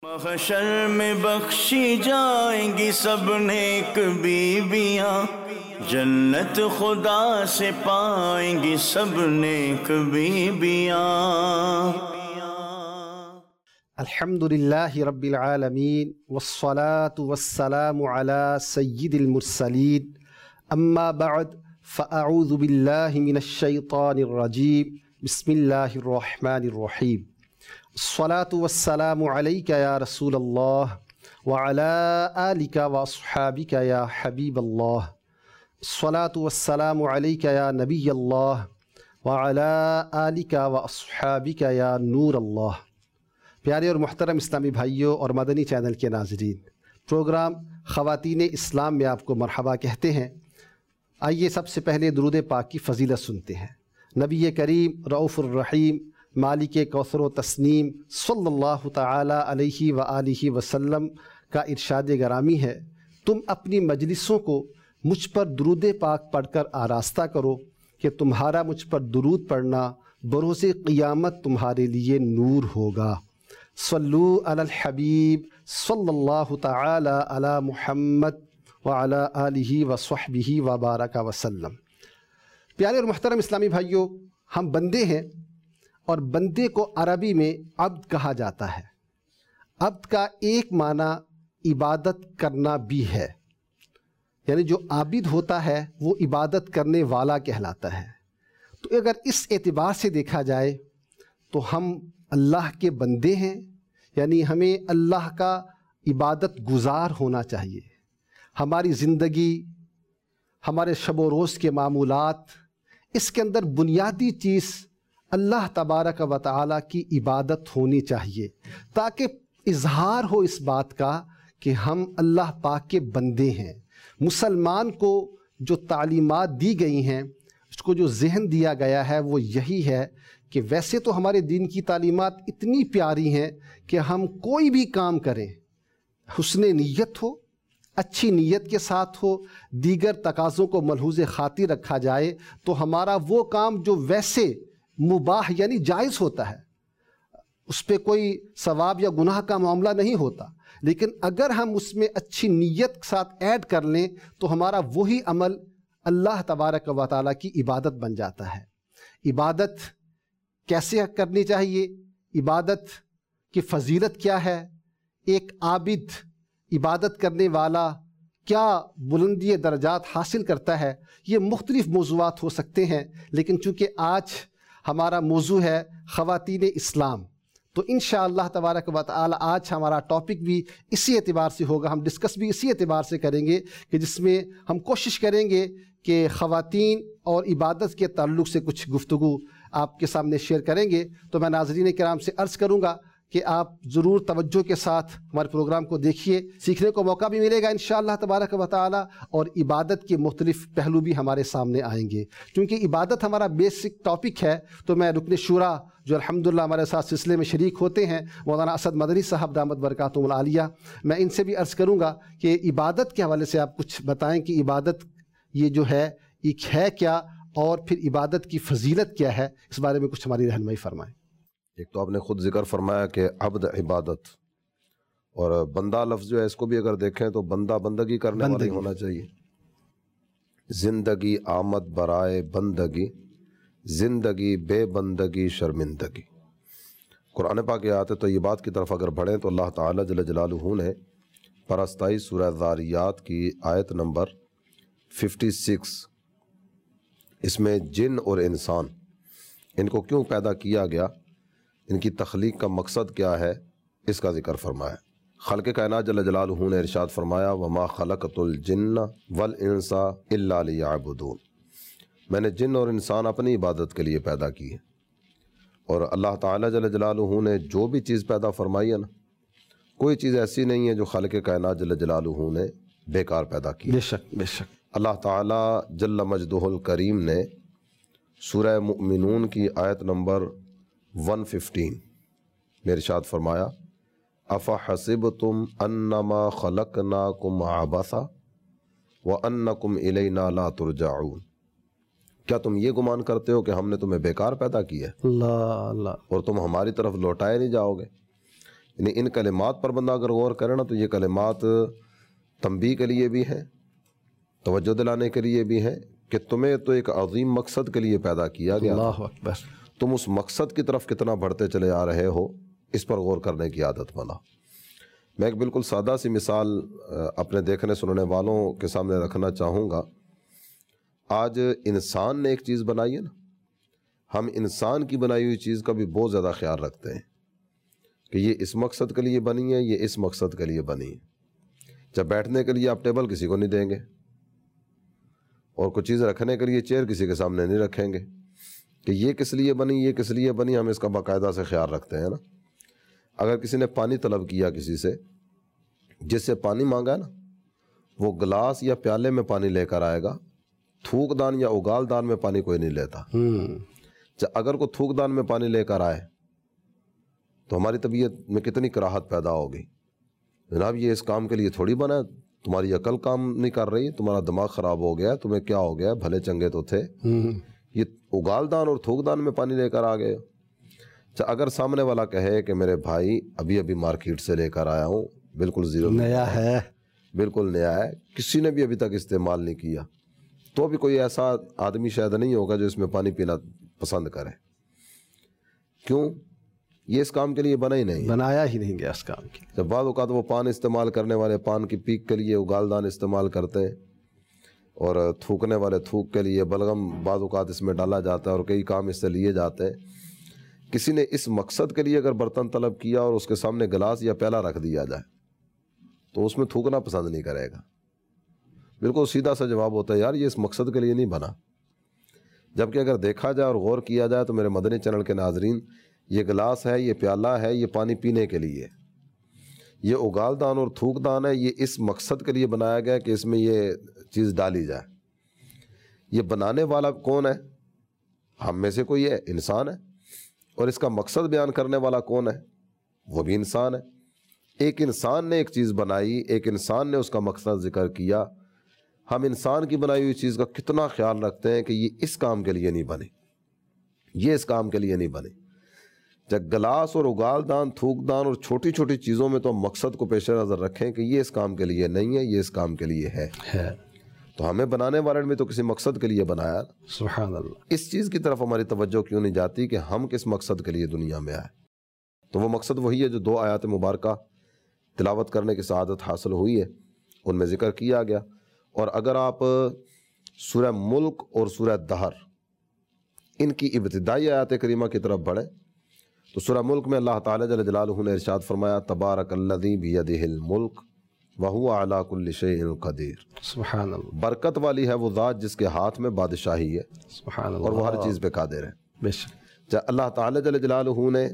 محشر میں بخشی جائیں گی سب نیک بیویاں، جنت خدا سے پائیں گی سب نیک بیویاں۔ الحمدللہ رب العالمین والصلاة والسلام علی سید المرسلین، اما بعد فاعوذ باللہ من الشیطان الرجیم، بسم اللہ الرحمن الرحیم۔ الصلاة والسلام علیک یا رسول اللہ وعلی آلک واصحابک یا حبیب اللہ۔ الصلاة والسلام علیک یا نبی اللہ وعلی آلک واصحابک یا نور اللہ۔ پیارے اور محترم اسلامی بھائیوں اور مدنی چینل کے ناظرین، پروگرام خواتین اسلام میں آپ کو مرحبا کہتے ہیں۔ آئیے سب سے پہلے درود پاک کی فضیلت سنتے ہیں۔ نبی کریم رؤوف الرحیم مالک کوثر و تسنیم صلی اللہ تعالی علیہ وآلہ وسلم کا ارشاد گرامی ہے، تم اپنی مجلسوں کو مجھ پر درود پاک پڑھ کر آراستہ کرو کہ تمہارا مجھ پر درود پڑھنا بروز قیامت تمہارے لیے نور ہوگا۔ صلو علی الحبیب صلی اللہ تعالی علی محمد وعلی آلہ وصحبہ وبارک وسلم۔ پیارے اور محترم اسلامی بھائیوں، ہم بندے ہیں اور بندے کو عربی میں عبد کہا جاتا ہے۔ عبد کا ایک معنی عبادت کرنا بھی ہے، یعنی جو عابد ہوتا ہے وہ عبادت کرنے والا کہلاتا ہے۔ تو اگر اس اعتبار سے دیکھا جائے تو ہم اللہ کے بندے ہیں، یعنی ہمیں اللہ کا عبادت گزار ہونا چاہیے۔ ہماری زندگی، ہمارے شب و روز کے معمولات، اس کے اندر بنیادی چیز اللہ تبارک و تعالیٰ کی عبادت ہونی چاہیے، تاکہ اظہار ہو اس بات کا کہ ہم اللہ پاک کے بندے ہیں۔ مسلمان کو جو تعلیمات دی گئی ہیں، اس کو جو ذہن دیا گیا ہے وہ یہی ہے کہ ویسے تو ہمارے دین کی تعلیمات اتنی پیاری ہیں کہ ہم کوئی بھی کام کریں، حسن نیت ہو، اچھی نیت کے ساتھ ہو، دیگر تقاضوں کو ملحوظ خاطر رکھا جائے تو ہمارا وہ کام جو ویسے مباح یعنی جائز ہوتا ہے، اس پہ کوئی ثواب یا گناہ کا معاملہ نہیں ہوتا، لیکن اگر ہم اس میں اچھی نیت کے ساتھ ایڈ کر لیں تو ہمارا وہی عمل اللہ تبارک و تعالیٰ کی عبادت بن جاتا ہے۔ عبادت کیسے کرنی چاہیے؟ عبادت کی فضیلت کیا ہے؟ ایک عابد، عبادت کرنے والا کیا بلندی درجات حاصل کرتا ہے؟ یہ مختلف موضوعات ہو سکتے ہیں، لیکن چونکہ آج ہمارا موضوع ہے خواتین اسلام، تو انشاءاللہ تبارک و تعالی آج ہمارا ٹاپک بھی اسی اعتبار سے ہوگا، ہم ڈسکس بھی اسی اعتبار سے کریں گے کہ جس میں ہم کوشش کریں گے کہ خواتین اور عبادت کے تعلق سے کچھ گفتگو آپ کے سامنے شیئر کریں گے۔ تو میں ناظرین کرام سے عرض کروں گا کہ آپ ضرور توجہ کے ساتھ ہمارے پروگرام کو دیکھیے، سیکھنے کو موقع بھی ملے گا انشاءاللہ تبارک و تعالی، اور عبادت کے مختلف پہلو بھی ہمارے سامنے آئیں گے۔ کیونکہ عبادت ہمارا بیسک ٹاپک ہے، تو میں رکن شورا جو الحمدللہ ہمارے ساتھ سلسلے میں شریک ہوتے ہیں، مولانا اسد مدنی صاحب دامت برکاتہم العالیہ، میں ان سے بھی عرض کروں گا کہ عبادت کے حوالے سے آپ کچھ بتائیں کہ عبادت یہ جو ہے ایک ہے کیا، اور پھر عبادت کی فضیلت کیا ہے، اس بارے میں کچھ ہماری رہنمائی فرمائیں۔ ایک تو آپ نے خود ذکر فرمایا کہ عبد عبادت، اور بندہ لفظ جو ہے اس کو بھی اگر دیکھیں تو بندہ بندگی کرنے والا ہی ہونا چاہیے۔ زندگی آمد برائے بندگی، زندگی بے بندگی شرمندگی۔ قرآن پاک کی آیت طیبات کی طرف اگر بڑھیں تو اللہ تعالیٰ جل جلالہ نے پرستائی سورہ ذاریات کی آیت نمبر 56، اس میں جن اور انسان ان کو کیوں پیدا کیا گیا، ان کی تخلیق کا مقصد کیا ہے، اس کا ذکر فرمایا۔ خالق کائنات جل جلالہ نے ارشاد فرمایا وَمَا خَلَقْتُ الْجِنَّ وَالْإِنسَ إِلَّا لِيَعْبُدُونَ، میں نے جن اور انسان اپنی عبادت کے لیے پیدا کی ہے۔ اور اللہ تعالیٰ جل جلالہ نے جو بھی چیز پیدا فرمائی ہے نا، کوئی چیز ایسی نہیں ہے جو خالق کائنات جل جلالہ نے بیکار پیدا کی۔ بے شک بے شک۔ اللہ تعالیٰ جل مجدہ الکریم نے سورہ مؤمنون کی آیت نمبر 115 میں ارشاد فرمایا افحسبتم انما خلقناکم عبثا وانکم الینا لا ترجعون، کیا تم یہ گمان کرتے ہو کہ ہم نے تمہیں بیکار پیدا کیا ہے اللہ اللہ اور تم ہماری طرف لوٹائے نہیں جاؤ گے؟ یعنی ان کلمات پر بندہ اگر غور کرے نا تو یہ کلمات تنبیہ کے لیے بھی ہیں، توجہ دلانے کے لیے بھی ہیں کہ تمہیں تو ایک عظیم مقصد کے لیے پیدا کیا گیا تھا، اللہ اکبر، تم اس مقصد کی طرف کتنا بڑھتے چلے آ رہے ہو، اس پر غور کرنے کی عادت بنا۔ میں ایک بالکل سادہ سی مثال اپنے دیکھنے سننے والوں کے سامنے رکھنا چاہوں گا۔ آج انسان نے ایک چیز بنائی ہے نا، ہم انسان کی بنائی ہوئی چیز کا بھی بہت زیادہ خیال رکھتے ہیں کہ یہ اس مقصد کے لیے بنی ہے، یہ اس مقصد کے لیے بنی ہے۔ جب بیٹھنے کے لیے آپ ٹیبل کسی کو نہیں دیں گے، اور کچھ چیز رکھنے کے لیے چیئر کسی کے سامنے نہیں رکھیں گے کہ یہ کس لیے بنی، یہ کس لیے بنی، ہم اس کا باقاعدہ سے خیال رکھتے ہیں نا۔ اگر کسی نے پانی طلب کیا کسی سے، جس سے پانی مانگا ہے نا، وہ گلاس یا پیالے میں پانی لے کر آئے گا، تھوک دان یا اگال دان میں پانی کوئی نہیں لیتا۔ اگر کوئی تھوک دان میں پانی لے کر آئے تو ہماری طبیعت میں کتنی کراہت پیدا ہوگی، جناب یہ اس کام کے لیے تھوڑی بنا ہے، تمہاری عقل کام نہیں کر رہی، تمہارا دماغ خراب ہو گیا، تمہیں کیا ہو گیا، بھلے چنگے تو تھے، یہ اگال دان اور تھوک دان میں پانی لے کر آ گئے۔ اگر سامنے والا کہے کہ میرے بھائی ابھی ابھی مارکیٹ سے لے کر آیا ہوں، بالکل زیرو نیا ہے، بالکل نیا ہے، کسی نے بھی ابھی تک استعمال نہیں کیا، تو بھی کوئی ایسا آدمی شاید نہیں ہوگا جو اس میں پانی پینا پسند کرے۔ کیوں؟ یہ اس کام کے لیے بنا ہی نہیں، بنایا ہی نہیں گیا اس کام کے۔ جب بعض اوقات وہ پان استعمال کرنے والے پان کی پیک کے لیے اگال دان استعمال کرتے ہیں، اور تھوکنے والے تھوک کے لیے بلغم بعض اوقات اس میں ڈالا جاتا ہے، اور کئی کام اس سے لیے جاتے ہیں۔ کسی نے اس مقصد کے لیے اگر برتن طلب کیا اور اس کے سامنے گلاس یا پیالہ رکھ دیا جائے تو اس میں تھوکنا پسند نہیں کرے گا۔ بالکل سیدھا سا جواب ہوتا ہے، یار یہ اس مقصد کے لیے نہیں بنا۔ جبکہ اگر دیکھا جائے اور غور کیا جائے تو میرے مدنی چینل کے ناظرین، یہ گلاس ہے، یہ پیالہ ہے، یہ پانی پینے کے لیے، یہ اگال دان اور تھوک دان ہے، یہ اس مقصد کے لیے بنایا گیا کہ اس میں یہ چیز ڈالی جائے۔ یہ بنانے والا کون ہے؟ ہم میں سے کوئی ہے، انسان ہے، اور اس کا مقصد بیان کرنے والا کون ہے؟ وہ بھی انسان ہے۔ ایک انسان نے ایک چیز بنائی، ایک انسان نے اس کا مقصد ذکر کیا۔ ہم انسان کی بنائی ہوئی چیز کا کتنا خیال رکھتے ہیں کہ یہ اس کام کے لیے نہیں بنی، یہ اس کام کے لیے نہیں بنی۔ جب گلاس اور اگال دان، تھوک دان اور چھوٹی چھوٹی چیزوں میں تو ہم مقصد کو پیش نظر رکھیں کہ یہ اس کام کے لیے نہیں ہے، یہ اس کام کے لیے ہے۔ تو ہمیں بنانے والے نے تو کسی مقصد کے لیے بنایا۔ سبحان اللہ۔ اس چیز کی طرف ہماری توجہ کیوں نہیں جاتی کہ ہم کس مقصد کے لیے دنیا میں آئے؟ تو وہ مقصد وہی ہے جو 2 آیات مبارکہ تلاوت کرنے کی سعادت حاصل ہوئی ہے، ان میں ذکر کیا گیا۔ اور اگر آپ سورہ ملک اور سورہ دہر ان کی ابتدائی آیات کریمہ کی طرف بڑھیں تو سورہ ملک میں اللہ تعالیٰ جل جلالہ نے ارشاد فرمایا، تبارک الذی بیدہ الملک وہو علی کل شیء قدیر۔ سبحان اللہ۔ برکت والی ہے وہ ذات جس کے ہاتھ میں بادشاہی ہے، سبحان اللہ، اور وہ ہر چیز پہ قادر ہے۔ بے شک۔ جب اللہ تعالیٰ جل جلالہ نے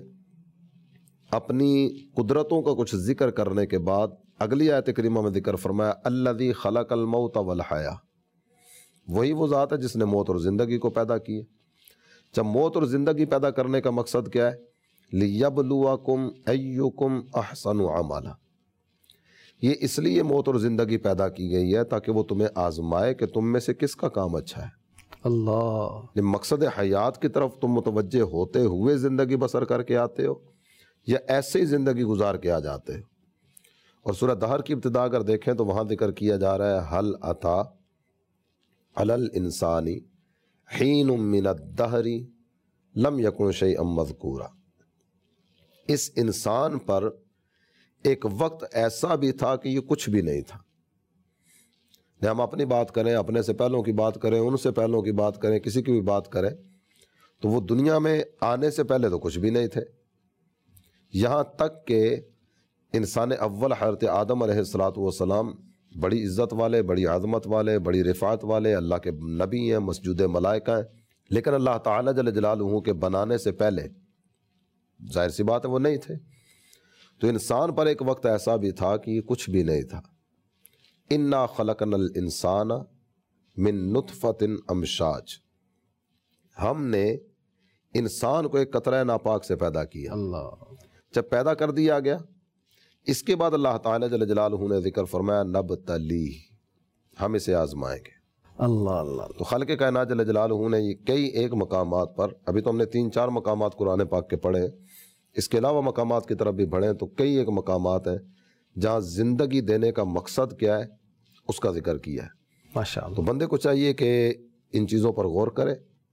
اپنی قدرتوں کا کچھ ذکر کرنے کے بعد اگلی آیت کریمہ میں ذکر فرمایا، الذی خلق الموت والحیاۃ، وہی وہ ذات ہے جس نے موت اور زندگی کو پیدا کی ہے۔ جب موت اور زندگی پیدا کرنے کا مقصد کیا ہے؟ لیبلوکم ایکم احسن عملا، یہ اس لیے موت اور زندگی پیدا کی گئی ہے تاکہ وہ تمہیں آزمائے کہ تم میں سے کس کا کام اچھا ہے۔ اللہ، مقصد حیات کی طرف تم متوجہ ہوتے ہوئے زندگی بسر کر کے آتے ہو یا ایسے ہی زندگی گزار کے آ جاتے ہو؟ اور سورہ دہر کی ابتدا اگر دیکھیں تو وہاں ذکر کیا جا رہا ہے، حل اتا علی الانسان حین من الدہر لم یکن شیئا مذکورا، اس انسان پر ایک وقت ایسا بھی تھا کہ یہ کچھ بھی نہیں تھا۔ ہم اپنی بات کریں، اپنے سے پہلوں کی بات کریں، ان سے پہلوں کی بات کریں، کسی کی بھی بات کریں تو وہ دنیا میں آنے سے پہلے تو کچھ بھی نہیں تھے، یہاں تک کہ انسان اول حضرت آدم علیہ السلام بڑی عزت والے، بڑی عظمت والے، بڑی رفعت والے، اللہ کے نبی ہیں، مسجود ملائکہ ہیں، لیکن اللہ تعالیٰ جل جلالہ کے بنانے سے پہلے ظاہر سی بات ہے وہ نہیں تھے۔ تو انسان پر ایک وقت ایسا بھی تھا کہ یہ کچھ بھی نہیں تھا۔ انا خلقنا الانسان من نطفۃ امشاج، ہم نے انسان کو ایک قطرہ ناپاک سے پیدا کیا۔ اللہ، جب پیدا کر دیا گیا، اس کے بعد اللہ تعالیٰ جل جلالہ نے ذکر فرمایا، نبتلی، ہم اسے آزمائیں گے۔ اللہ اللہ۔ تو خالق کائنات جل جلالہ نے یہ کئی ایک مقامات پر، ابھی تو ہم نے 3-4 مقامات قرآن پاک کے پڑھے اس کے علاوہ مقامات کی طرف بھی بڑھیں تو کئی ایک مقامات ہیں جہاں زندگی دینے کا مقصد کیا ہے اس کا ذکر کیا ہے. ماشاء اللہ. تو بندے کو چاہیے کہ ان چیزوں پر غور کرے.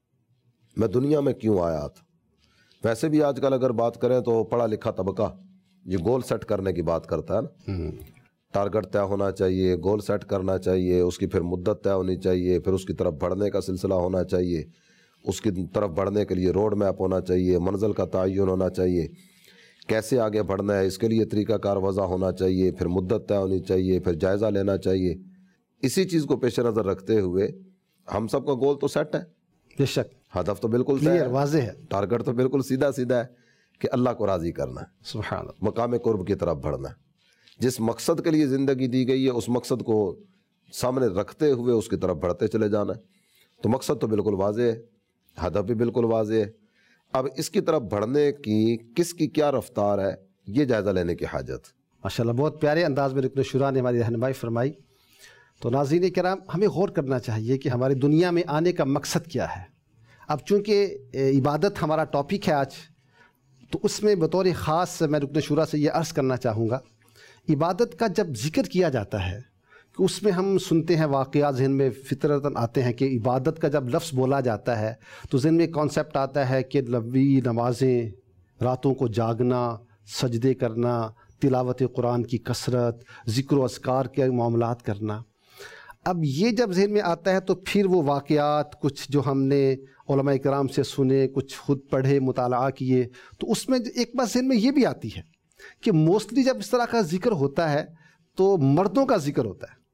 میں دنیا میں کیوں آیا تھا؟ ویسے بھی آج کل اگر بات کریں تو پڑھا لکھا طبقہ یہ گول سیٹ کرنے کی بات کرتا ہے نا. ٹارگٹ طے ہونا چاہیے، گول سیٹ کرنا چاہیے، اس کی پھر مدت طے ہونی چاہیے، پھر اس کی طرف بڑھنے کا سلسلہ ہونا چاہیے، اس کی طرف بڑھنے کے لیے روڈ میپ ہونا چاہیے، منزل کا تعین ہونا چاہیے، کیسے آگے بڑھنا ہے اس کے لیے طریقہ کار وضع ہونا چاہیے، پھر مدت طے ہونی چاہیے، پھر جائزہ لینا چاہیے. اسی چیز کو پیش نظر رکھتے ہوئے ہم سب کا گول تو سیٹ ہے، بے شک ہدف تو بالکل طے ہے، واضح ہے، ٹارگٹ تو بالکل سیدھا سیدھا ہے کہ اللہ کو راضی کرنا ہے، سبحان اللہ. مقام قرب کی طرف بڑھنا ہے. جس مقصد کے لیے زندگی دی گئی ہے اس مقصد کو سامنے رکھتے ہوئے اس کی طرف بڑھتے چلے جانا ہے. تو مقصد تو بالکل واضح ہے، ہدف بھی بالکل واضح ہے. اب اس کی طرف بڑھنے کی کس کی کیا رفتار ہے یہ جائزہ لینے کی حاجت. ماشاءاللہ بہت پیارے انداز میں رکن شورا نے ہماری رہنمائی فرمائی. تو ناظرین کرام ہمیں غور کرنا چاہیے کہ ہماری دنیا میں آنے کا مقصد کیا ہے. اب چونکہ عبادت ہمارا ٹاپک ہے آج، تو اس میں بطور خاص میں رکن شورا سے یہ عرض کرنا چاہوں گا، عبادت کا جب ذکر کیا جاتا ہے کہ اس میں ہم سنتے ہیں واقعات ذہن میں فطرتاً آتے ہیں کہ عبادت کا جب لفظ بولا جاتا ہے تو ذہن میں کانسیپٹ آتا ہے کہ لمبی نمازیں، راتوں کو جاگنا، سجدے کرنا، تلاوت قرآن کی کثرت، ذکر و اذکار کے معاملات کرنا. اب یہ جب ذہن میں آتا ہے تو پھر وہ واقعات کچھ جو ہم نے علماء کرام سے سنے، کچھ خود پڑھے، مطالعہ کیے، تو اس میں ایک بات ذہن میں یہ بھی آتی ہے کہ موسٹلی جب اس طرح کا ذکر ہوتا ہے تو مردوں کا ذکر ہوتا ہے.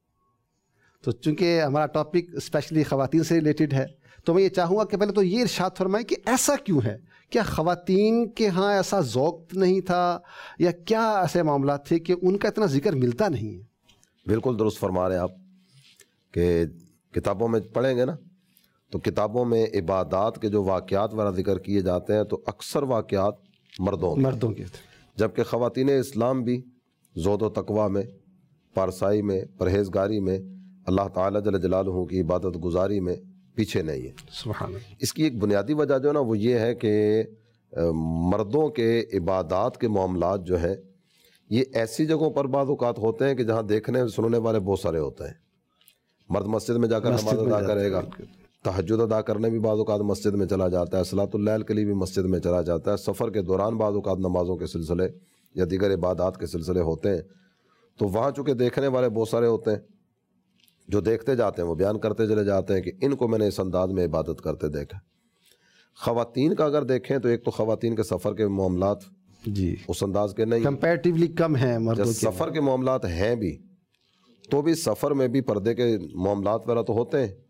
تو چونکہ ہمارا ٹاپک اسپیشلی خواتین سے ریلیٹڈ ہے تو میں یہ چاہوں گا کہ پہلے تو یہ ارشاد فرمائیں کہ ایسا کیوں ہے؟ کیا خواتین کے ہاں ایسا ذوق نہیں تھا یا کیا ایسے معاملات تھے کہ ان کا اتنا ذکر ملتا نہیں ہے؟ بالکل درست فرما رہے ہیں آپ کہ کتابوں میں پڑھیں گے نا تو کتابوں میں عبادات کے جو واقعات وغیرہ ذکر کیے جاتے ہیں تو اکثر واقعات مردوں کے تھے، جبکہ خواتین اسلام بھی زہد و تقوی میں، پارسائی میں، پرہیزگاری میں، اللہ تعالیٰ جل جلالہ کی عبادت گزاری میں پیچھے نہیں ہے. سبحان اللہ. اس کی ایک بنیادی وجہ جو ہے نا وہ یہ ہے کہ مردوں کے عبادات کے معاملات جو ہیں یہ ایسی جگہوں پر بعض اوقات ہوتے ہیں کہ جہاں دیکھنے سننے والے بہت سارے ہوتے ہیں. مرد مسجد میں جا کر نماز ادا کرے گا، تہجد ادا کرنے بھی بعض اوقات مسجد میں چلا جاتا ہے، صلاۃ اللیل کے لیے بھی مسجد میں چلا جاتا ہے، سفر کے دوران بعض اوقات نمازوں کے سلسلے یا دیگر عبادات کے سلسلے ہوتے ہیں. تو وہاں چونکہ دیکھنے والے بہت سارے ہوتے ہیں، جو دیکھتے جاتے ہیں وہ بیان کرتے چلے جاتے ہیں کہ ان کو میں نے اس انداز میں عبادت کرتے دیکھا. خواتین کا اگر دیکھیں تو ایک تو خواتین کے سفر کے معاملات جی اس انداز کے نہیں، کمپیریٹیولی کم ہیں مردوں کے. سفر کے معاملات ہیں بھی تو بھی سفر میں بھی پردے کے معاملات وغیرہ تو ہوتے ہیں.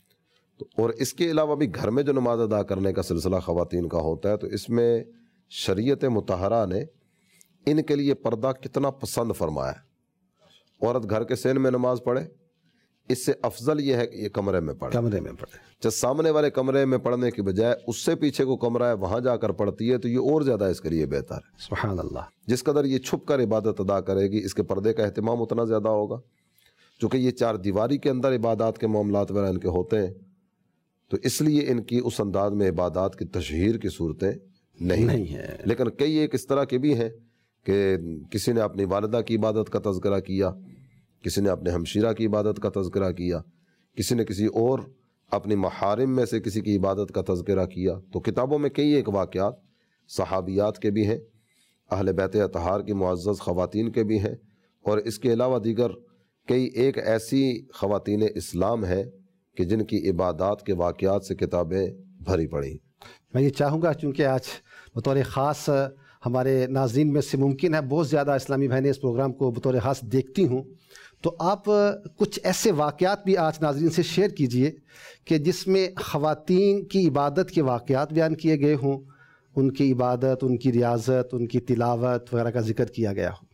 اور اس کے علاوہ بھی گھر میں جو نماز ادا کرنے کا سلسلہ خواتین کا ہوتا ہے تو اس میں شریعت مطہرہ نے ان کے لیے پردہ کتنا پسند فرمایا ہے. عورت گھر کے سین میں نماز پڑھے، اس سے افضل یہ ہے کہ یہ کمرے میں پڑھے. جب سامنے والے کمرے میں پڑھنے کی بجائے اس سے پیچھے کو کمرہ ہے وہاں جا کر پڑھتی ہے تو یہ اور زیادہ اس کے لیے بہتر ہے. سبحان اللہ. جس قدر یہ چھپ کر عبادت ادا کرے گی اس کے پردے کا اہتمام اتنا زیادہ ہوگا. چونکہ یہ چار دیواری کے اندر عبادات کے معاملات وغیرہ ان کے ہوتے ہیں تو اس لیے ان کی اس انداز میں عبادات کی تشہیر کی صورتیں نہیں ہیں. لیکن کئی ایک اس طرح کے بھی ہیں کہ کسی نے اپنی والدہ کی عبادت کا تذکرہ کیا، کسی نے اپنے ہمشیرہ کی عبادت کا تذکرہ کیا، کسی نے کسی اور اپنی محارم میں سے کسی کی عبادت کا تذکرہ کیا. تو کتابوں میں کئی ایک واقعات صحابیات کے بھی ہیں، اہل بیت اطہار کی معزز خواتین کے بھی ہیں، اور اس کے علاوہ دیگر کئی ایک ایسی خواتین اسلام ہیں کہ جن کی عبادات کے واقعات سے کتابیں بھری پڑی. میں یہ چاہوں گا چونکہ آج بطور خاص ہمارے ناظرین میں سے ممکن ہے بہت زیادہ اسلامی بہنیں اس پروگرام کو بطور خاص دیکھتی ہوں، تو آپ کچھ ایسے واقعات بھی آج ناظرین سے شیئر کیجئے کہ جس میں خواتین کی عبادت کے واقعات بیان کیے گئے ہوں، ان کی عبادت، ان کی ریاضت، ان کی تلاوت وغیرہ کا ذکر کیا گیا ہو.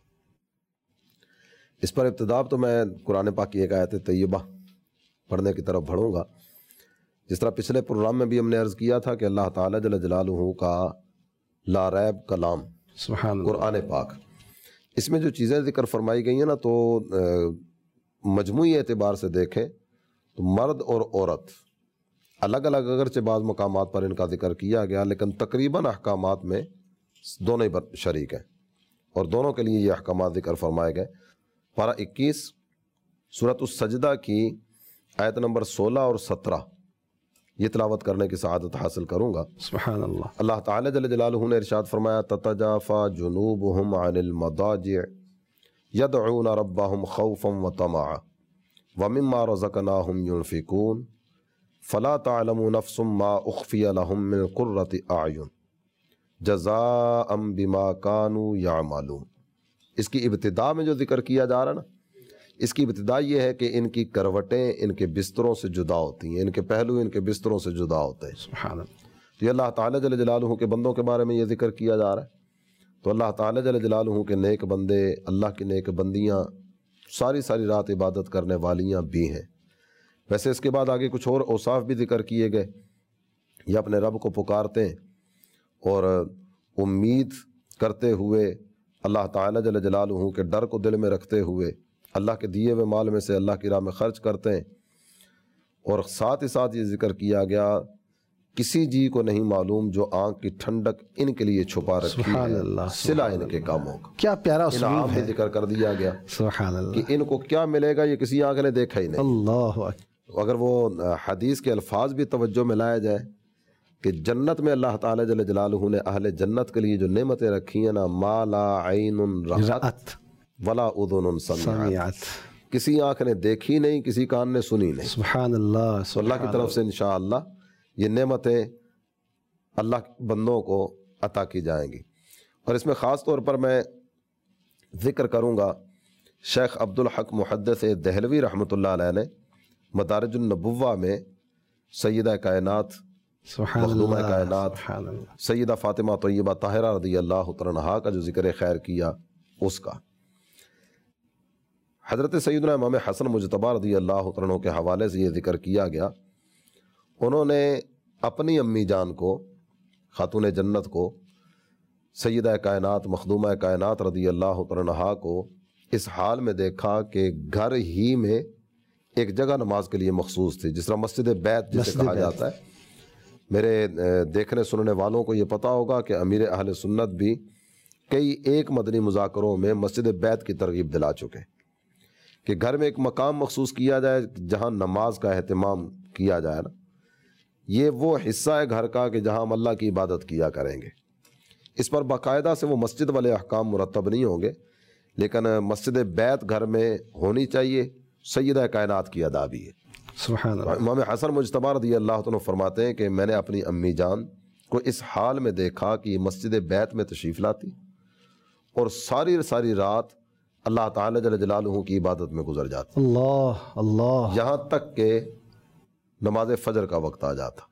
اس پر ابتدا تو میں قرآن پاک کی ایک آیت طیبہ پڑھنے کی طرف بڑھوں گا. جس طرح پچھلے پروگرام میں بھی ہم نے عرض کیا تھا کہ اللہ تعالیٰ جل جلالہ کا لا ریب کلام سبحان اللہ قرآن پاک، اس میں جو چیزیں ذکر فرمائی گئی ہیں نا تو مجموعی اعتبار سے دیکھیں تو مرد اور عورت الگ الگ اگرچہ بعض مقامات پر ان کا ذکر کیا گیا لیکن تقریباً احکامات میں دونوں ہی شریک ہیں، اور دونوں کے لیے یہ احکامات ذکر فرمائے گئے۔ پارہ 21 سورۃ السجدہ کی آیت نمبر 16 اور 17 یہ تلاوت کرنے کی سعادت حاصل کروں گا۔ سبحان اللہ۔ اللہ تعالیٰ جل جلالہ نے ارشاد فرمایا تتجافى جنوبهم عن المضاجع يدعون ربهم خوفا وطمعا ومما رزقناهم ينفقون فلا تعلم نفس ما اخفي لهم من قرة اعین جزاء بما كانوا يعملون۔ اس کی ابتدا میں جو ذکر کیا جا رہا نا، اس کی ابتدا یہ ہے کہ ان کی کروٹیں ان کے بستروں سے جدا ہوتی ہیں، ان کے پہلو ان کے بستروں سے جدا ہوتے ہیں۔ سبحان اللہ۔ تو یہ اللہ تعالیٰ جل جلالہ کے بندوں کے بارے میں یہ ذکر کیا جا رہا ہے۔ تو اللہ تعالیٰ جل جلالہ کے نیک بندے، اللہ کی نیک بندیاں ساری رات عبادت کرنے والیاں بھی ہیں۔ ویسے اس کے بعد آگے کچھ اور اوصاف بھی ذکر کیے گئے۔ یہ اپنے رب کو پکارتے ہیں اور امید کرتے ہوئے، اللہ تعالیٰ جل جلالہ کے ڈر کو دل میں رکھتے ہوئے اللہ کے دیے ہوئے مال میں سے اللہ کی راہ میں خرچ کرتے ہیں۔ اور ساتھ ہی ساتھ یہ ذکر کیا گیا کسی جی کو نہیں معلوم جو آنکھ کی ٹھنڈک ان کے لیے چھپا رکھی سبحان ہے، اللہ، صلہ ان کے کاموں کا۔ کیا پیارا انعام اسلوب بھی ہے۔ ذکر کر دیا گیا سبحان اللہ۔ کہ ان کو کیا ملے گا یہ کسی آنکھ نے دیکھا ہی نہیں۔ اللہ اکبر۔ اگر وہ حدیث کے الفاظ بھی توجہ میں لایا جائے کہ جنت میں اللہ تعالیٰ جل جلالہ نے اہل جنت کے لیے جو نعمتیں رکھی ہیں نا، ما لا عین رأت ولا اذن سمعت، سمیعت، کسی آنکھ نے دیکھی نہیں، کسی کان نے سنی نہیں۔ سبحان اللہ۔ تو اللہ کی طرف سے انشاءاللہ یہ نعمتیں اللہ بندوں کو عطا کی جائیں گی۔ اور اس میں خاص طور پر میں ذکر کروں گا شیخ عبدالحق محدث دہلوی رحمۃ اللہ علیہ نے مدارج النبوہ میں سیدہ کائنات، سبحان مخدومہ اللہ، کائنات سبحان اللہ۔ سیدہ فاطمہ طیبہ طاہرہ رضی اللہ تعالی عنہا کا جو ذکر خیر کیا، اس کا حضرت سیدنا امام حسن مجتبی رضی اللہ تعالی عنہ کے حوالے سے یہ ذکر کیا گیا۔ انہوں نے اپنی امی جان کو، خاتون جنت کو، سیدہ کائنات مخدومہ کائنات رضی اللہ تعالی عنہا کو اس حال میں دیکھا کہ گھر ہی میں ایک جگہ نماز کے لیے مخصوص تھی، جس طرح مسجد بیت جسے کہا جاتا ہے۔ میرے دیکھنے سننے والوں کو یہ پتہ ہوگا کہ امیر اہل سنت بھی کئی ایک مدنی مذاکروں میں مسجد بیت کی ترغیب دلا چکے کہ گھر میں ایک مقام مخصوص کیا جائے جہاں نماز کا اہتمام کیا جائے نا، یہ وہ حصہ ہے گھر کا کہ جہاں ہم اللہ کی عبادت کیا کریں گے۔ اس پر باقاعدہ سے وہ مسجد والے احکام مرتب نہیں ہوں گے، لیکن مسجد بیت گھر میں ہونی چاہیے، سیدہ کائنات کی ادا بھی ہے۔ سبحان اللہ۔ امام حسن مجتبی رضی اللہ عنہ فرماتے ہیں کہ میں نے اپنی امی جان کو اس حال میں دیکھا کہ یہ مسجد بیت میں تشریف لاتی اور ساری رات اللہ تعالیٰ جل جلالہ کی عبادت میں گزر جاتی، اللہ اللہ۔ یہاں تک کہ نماز فجر کا وقت آ جاتا،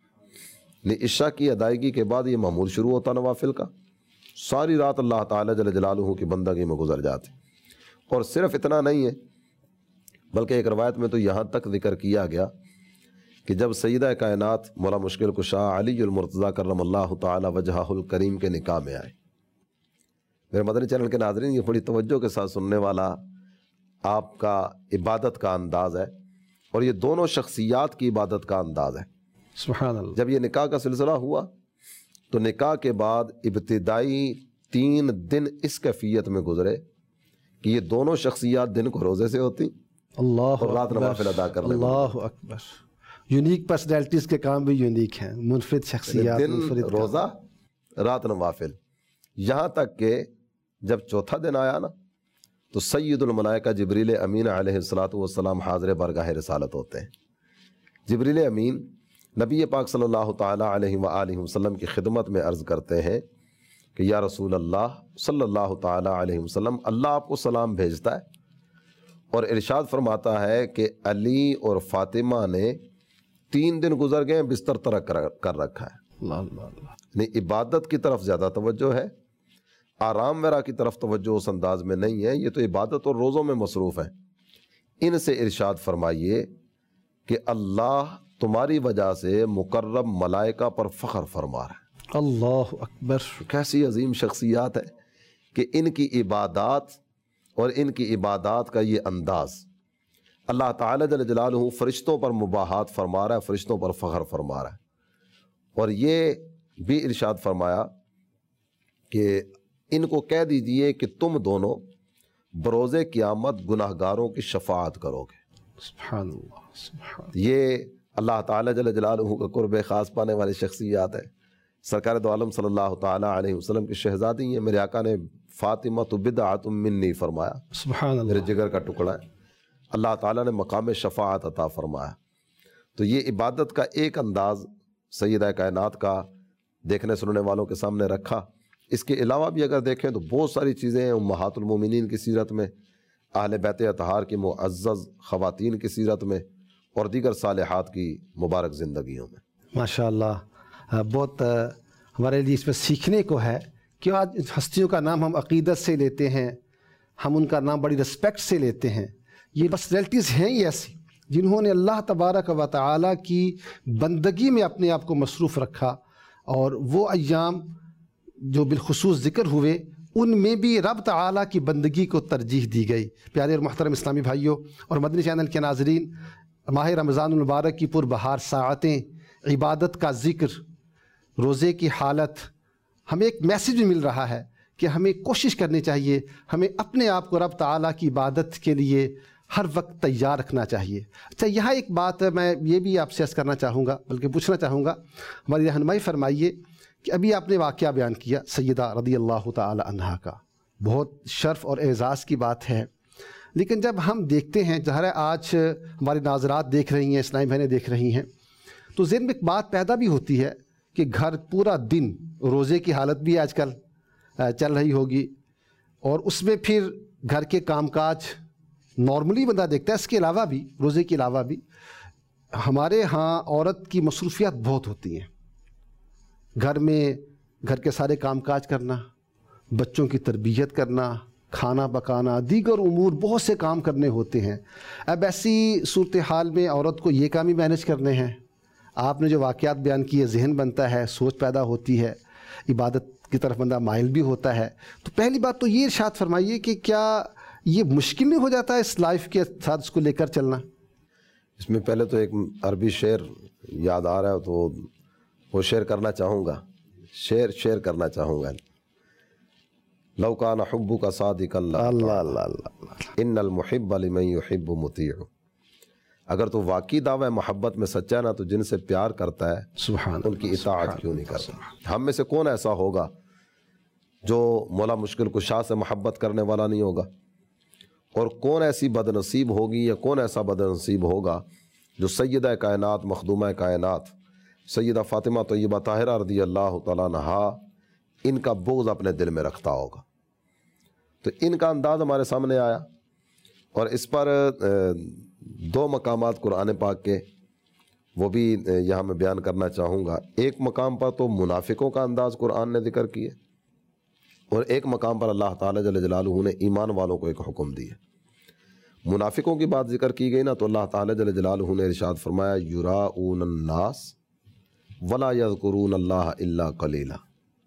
عشاء کی ادائیگی کے بعد یہ معمول شروع ہوتا نوافل کا، ساری رات اللہ تعالیٰ جل جلالہ کی بندگی میں گزر جاتی۔ اور صرف اتنا نہیں ہے بلکہ ایک روایت میں تو یہاں تک ذکر کیا گیا کہ جب سیدہ کائنات مولا مشکل کشا علی المرتضیٰ کرم اللہ تعالی وجہہ الکریم کے نکاح میں آئے۔ میرے مدنی چینل کے ناظرین، یہ بڑی توجہ کے ساتھ سننے والا آپ کا عبادت کا انداز ہے، اور یہ دونوں شخصیات کی عبادت کا انداز ہے۔ سبحان اللہ۔ جب یہ نکاح کا سلسلہ ہوا تو نکاح کے بعد ابتدائی 3 دن اس کیفیت میں گزرے کہ یہ دونوں شخصیات دن کو روزے سے ہوتی اللہ اور رات نوافل ادا کر لیں۔ اللہ اکبر۔ یونیک پرسنالٹیز کے کام بھی یونیک ہیں، منفرد شخصیات، دن منفرد کام۔ روزہ، رات نوافل، یہاں تک کہ جب چوتھا دن آیا نا تو سید الملائکہ جبریل امین علیہ السلام حاضر برگاہ رسالت ہوتے ہیں۔ جبریل امین نبی پاک صلی اللہ تعالیٰ علیہ وآلہ وسلم کی خدمت میں عرض کرتے ہیں کہ یا رسول اللہ صلی اللہ تعالیٰ علیہ وسلم، اللہ آپ کو سلام بھیجتا ہے اور ارشاد فرماتا ہے کہ علی اور فاطمہ نے 3 دن گزر گئے، بستر ترک کر رکھا ہے۔ اللہ اللہ اللہ۔ یعنی عبادت کی طرف زیادہ توجہ ہے، آرام وغیرہ کی طرف توجہ اس انداز میں نہیں ہے، یہ تو عبادت اور روزوں میں مصروف ہیں۔ ان سے ارشاد فرمائیے کہ اللہ تمہاری وجہ سے مقرب ملائکہ پر فخر فرما رہا ہے۔ اللہ اکبر۔ کیسی عظیم شخصیات ہے کہ ان کی عبادات اور ان کی عبادات کا یہ انداز، اللہ تعالیٰ جل جلالہ فرشتوں پر مباحات فرما رہا ہے، فرشتوں پر فخر فرما رہا ہے۔ اور یہ بھی ارشاد فرمایا کہ ان کو کہہ دیجئے کہ تم دونوں بروز قیامت گناہگاروں کی شفاعت کرو گے۔ سبحان اللہ، سبحان یہ اللہ تعالیٰ جل جلالہ کا قرب خاص پانے والی شخصیات ہے۔ سرکار دو عالم صلی اللہ تعالیٰ علیہ وسلم کی شہزادی ہیں۔ میرے آقا نے فاطمہ تو بدعۃ منی فرمایا، سبحان میرے اللہ، جگر کا ٹکڑا ہے۔ اللہ تعالیٰ نے مقام شفاعت عطا فرمایا۔ تو یہ عبادت کا ایک انداز سیدہ کائنات کا دیکھنے سننے والوں کے سامنے رکھا۔ اس کے علاوہ بھی اگر دیکھیں تو بہت ساری چیزیں ہیں امہات المومنین کی سیرت میں، اہل بیت اطہار کی معزز خواتین کی سیرت میں، اور دیگر صالحات کی مبارک زندگیوں میں۔ ماشاء اللہ، بہت ہمارے لیے اس میں سیکھنے کو ہے کہ آج ہستیوں کا نام ہم عقیدت سے لیتے ہیں، ہم ان کا نام بڑی رسپیکٹ سے لیتے ہیں۔ یہ بس ریئلٹیز ہیں ہی ایسی جنہوں نے اللہ تبارک و تعالیٰ کی بندگی میں اپنے آپ کو مصروف رکھا، اور وہ ایام جو بالخصوص ذکر ہوئے ان میں بھی رب تعالیٰ کی بندگی کو ترجیح دی گئی۔ پیارے اور محترم اسلامی بھائیوں اور مدنی چینل کے ناظرین، ماہ رمضان المبارک کی پربہار ساعتیں، عبادت کا ذکر، روزے کی حالت، ہمیں ایک میسیج بھی مل رہا ہے کہ ہمیں کوشش کرنی چاہیے، ہمیں اپنے آپ کو رب تعالیٰ کی عبادت کے لیے ہر وقت تیار رکھنا چاہیے۔ اچھا، یہاں ایک بات میں یہ بھی آپ سے عرض کرنا چاہوں گا، بلکہ پوچھنا چاہوں گا، ہماری رہنمائی فرمائیے کہ ابھی آپ نے واقعہ بیان کیا سیدہ رضی اللہ تعالی عنہا کا، بہت شرف اور اعزاز کی بات ہے، لیکن جب ہم دیکھتے ہیں، ظاہر ہے آج ہماری ناظرات دیکھ رہی ہیں، اسلامی بہنیں دیکھ رہی ہیں، تو ذہن میں ایک بات پیدا بھی ہوتی ہے کہ گھر پورا دن روزے کی حالت بھی آج کل چل رہی ہوگی، اور اس میں پھر گھر کے کام کاج نارملی بندہ دیکھتا ہے، اس کے علاوہ بھی، روزے کے علاوہ بھی ہمارے ہاں عورت کی مصروفیات بہت ہوتی ہیں۔ گھر میں گھر کے سارے کام کاج کرنا، بچوں کی تربیت کرنا، کھانا پکانا، دیگر امور، بہت سے کام کرنے ہوتے ہیں۔ اب ایسی صورتحال میں عورت کو یہ کام ہی مینیج کرنے ہیں۔ آپ نے جو واقعات بیان کیے، ذہن بنتا ہے، سوچ پیدا ہوتی ہے، عبادت کی طرف بندہ مائل بھی ہوتا ہے۔ تو پہلی بات تو یہ ارشاد فرمائیے کہ کیا یہ مشکل نہیں ہو جاتا ہے اس لائف کے ساتھ اس کو لے کر چلنا؟ اس میں پہلے تو ایک عربی شعر یاد آ رہا ہے، تو وہ شعر کرنا چاہوں گا، شعر کرنا چاہوں گا۔ لو کان حبک صادقا اللہ اللہ اللہ، ان المحب لمن یحب مطیع۔ اگر تو واقعی دعوی محبت میں سچا نا، تو جن سے پیار کرتا ہے سبحان ان کی اطاعت کیوں نہیں کرتا؟ ہم میں سے کون ایسا ہوگا جو مولا مشکل کشا سے محبت کرنے والا نہیں ہوگا؟ اور کون ایسی بد نصیب ہوگی یا کون ایسا بد نصیب ہوگا جو سیدہ کائنات، مخدومہ کائنات سیدہ فاطمہ طیبہ طاہرہ رضی اللہ تعالیٰ عنہا، ان کا بغض اپنے دل میں رکھتا ہوگا؟ تو ان کا انداز ہمارے سامنے آیا، اور اس پر دو مقامات قرآن پاک کے وہ بھی یہاں میں بیان کرنا چاہوں گا۔ ایک مقام پر تو منافقوں کا انداز قرآن نے ذکر کیے، اور ایک مقام پر اللہ تعالیٰ جل جلالہ نے ایمان والوں کو ایک حکم دیے۔ منافقوں کی بات ذکر کی گئی نا، تو اللہ تعالیٰ جل جلالہ نے ارشاد فرمایا، یراؤن الناس ولا یذکرون اللہ الا قلیلا۔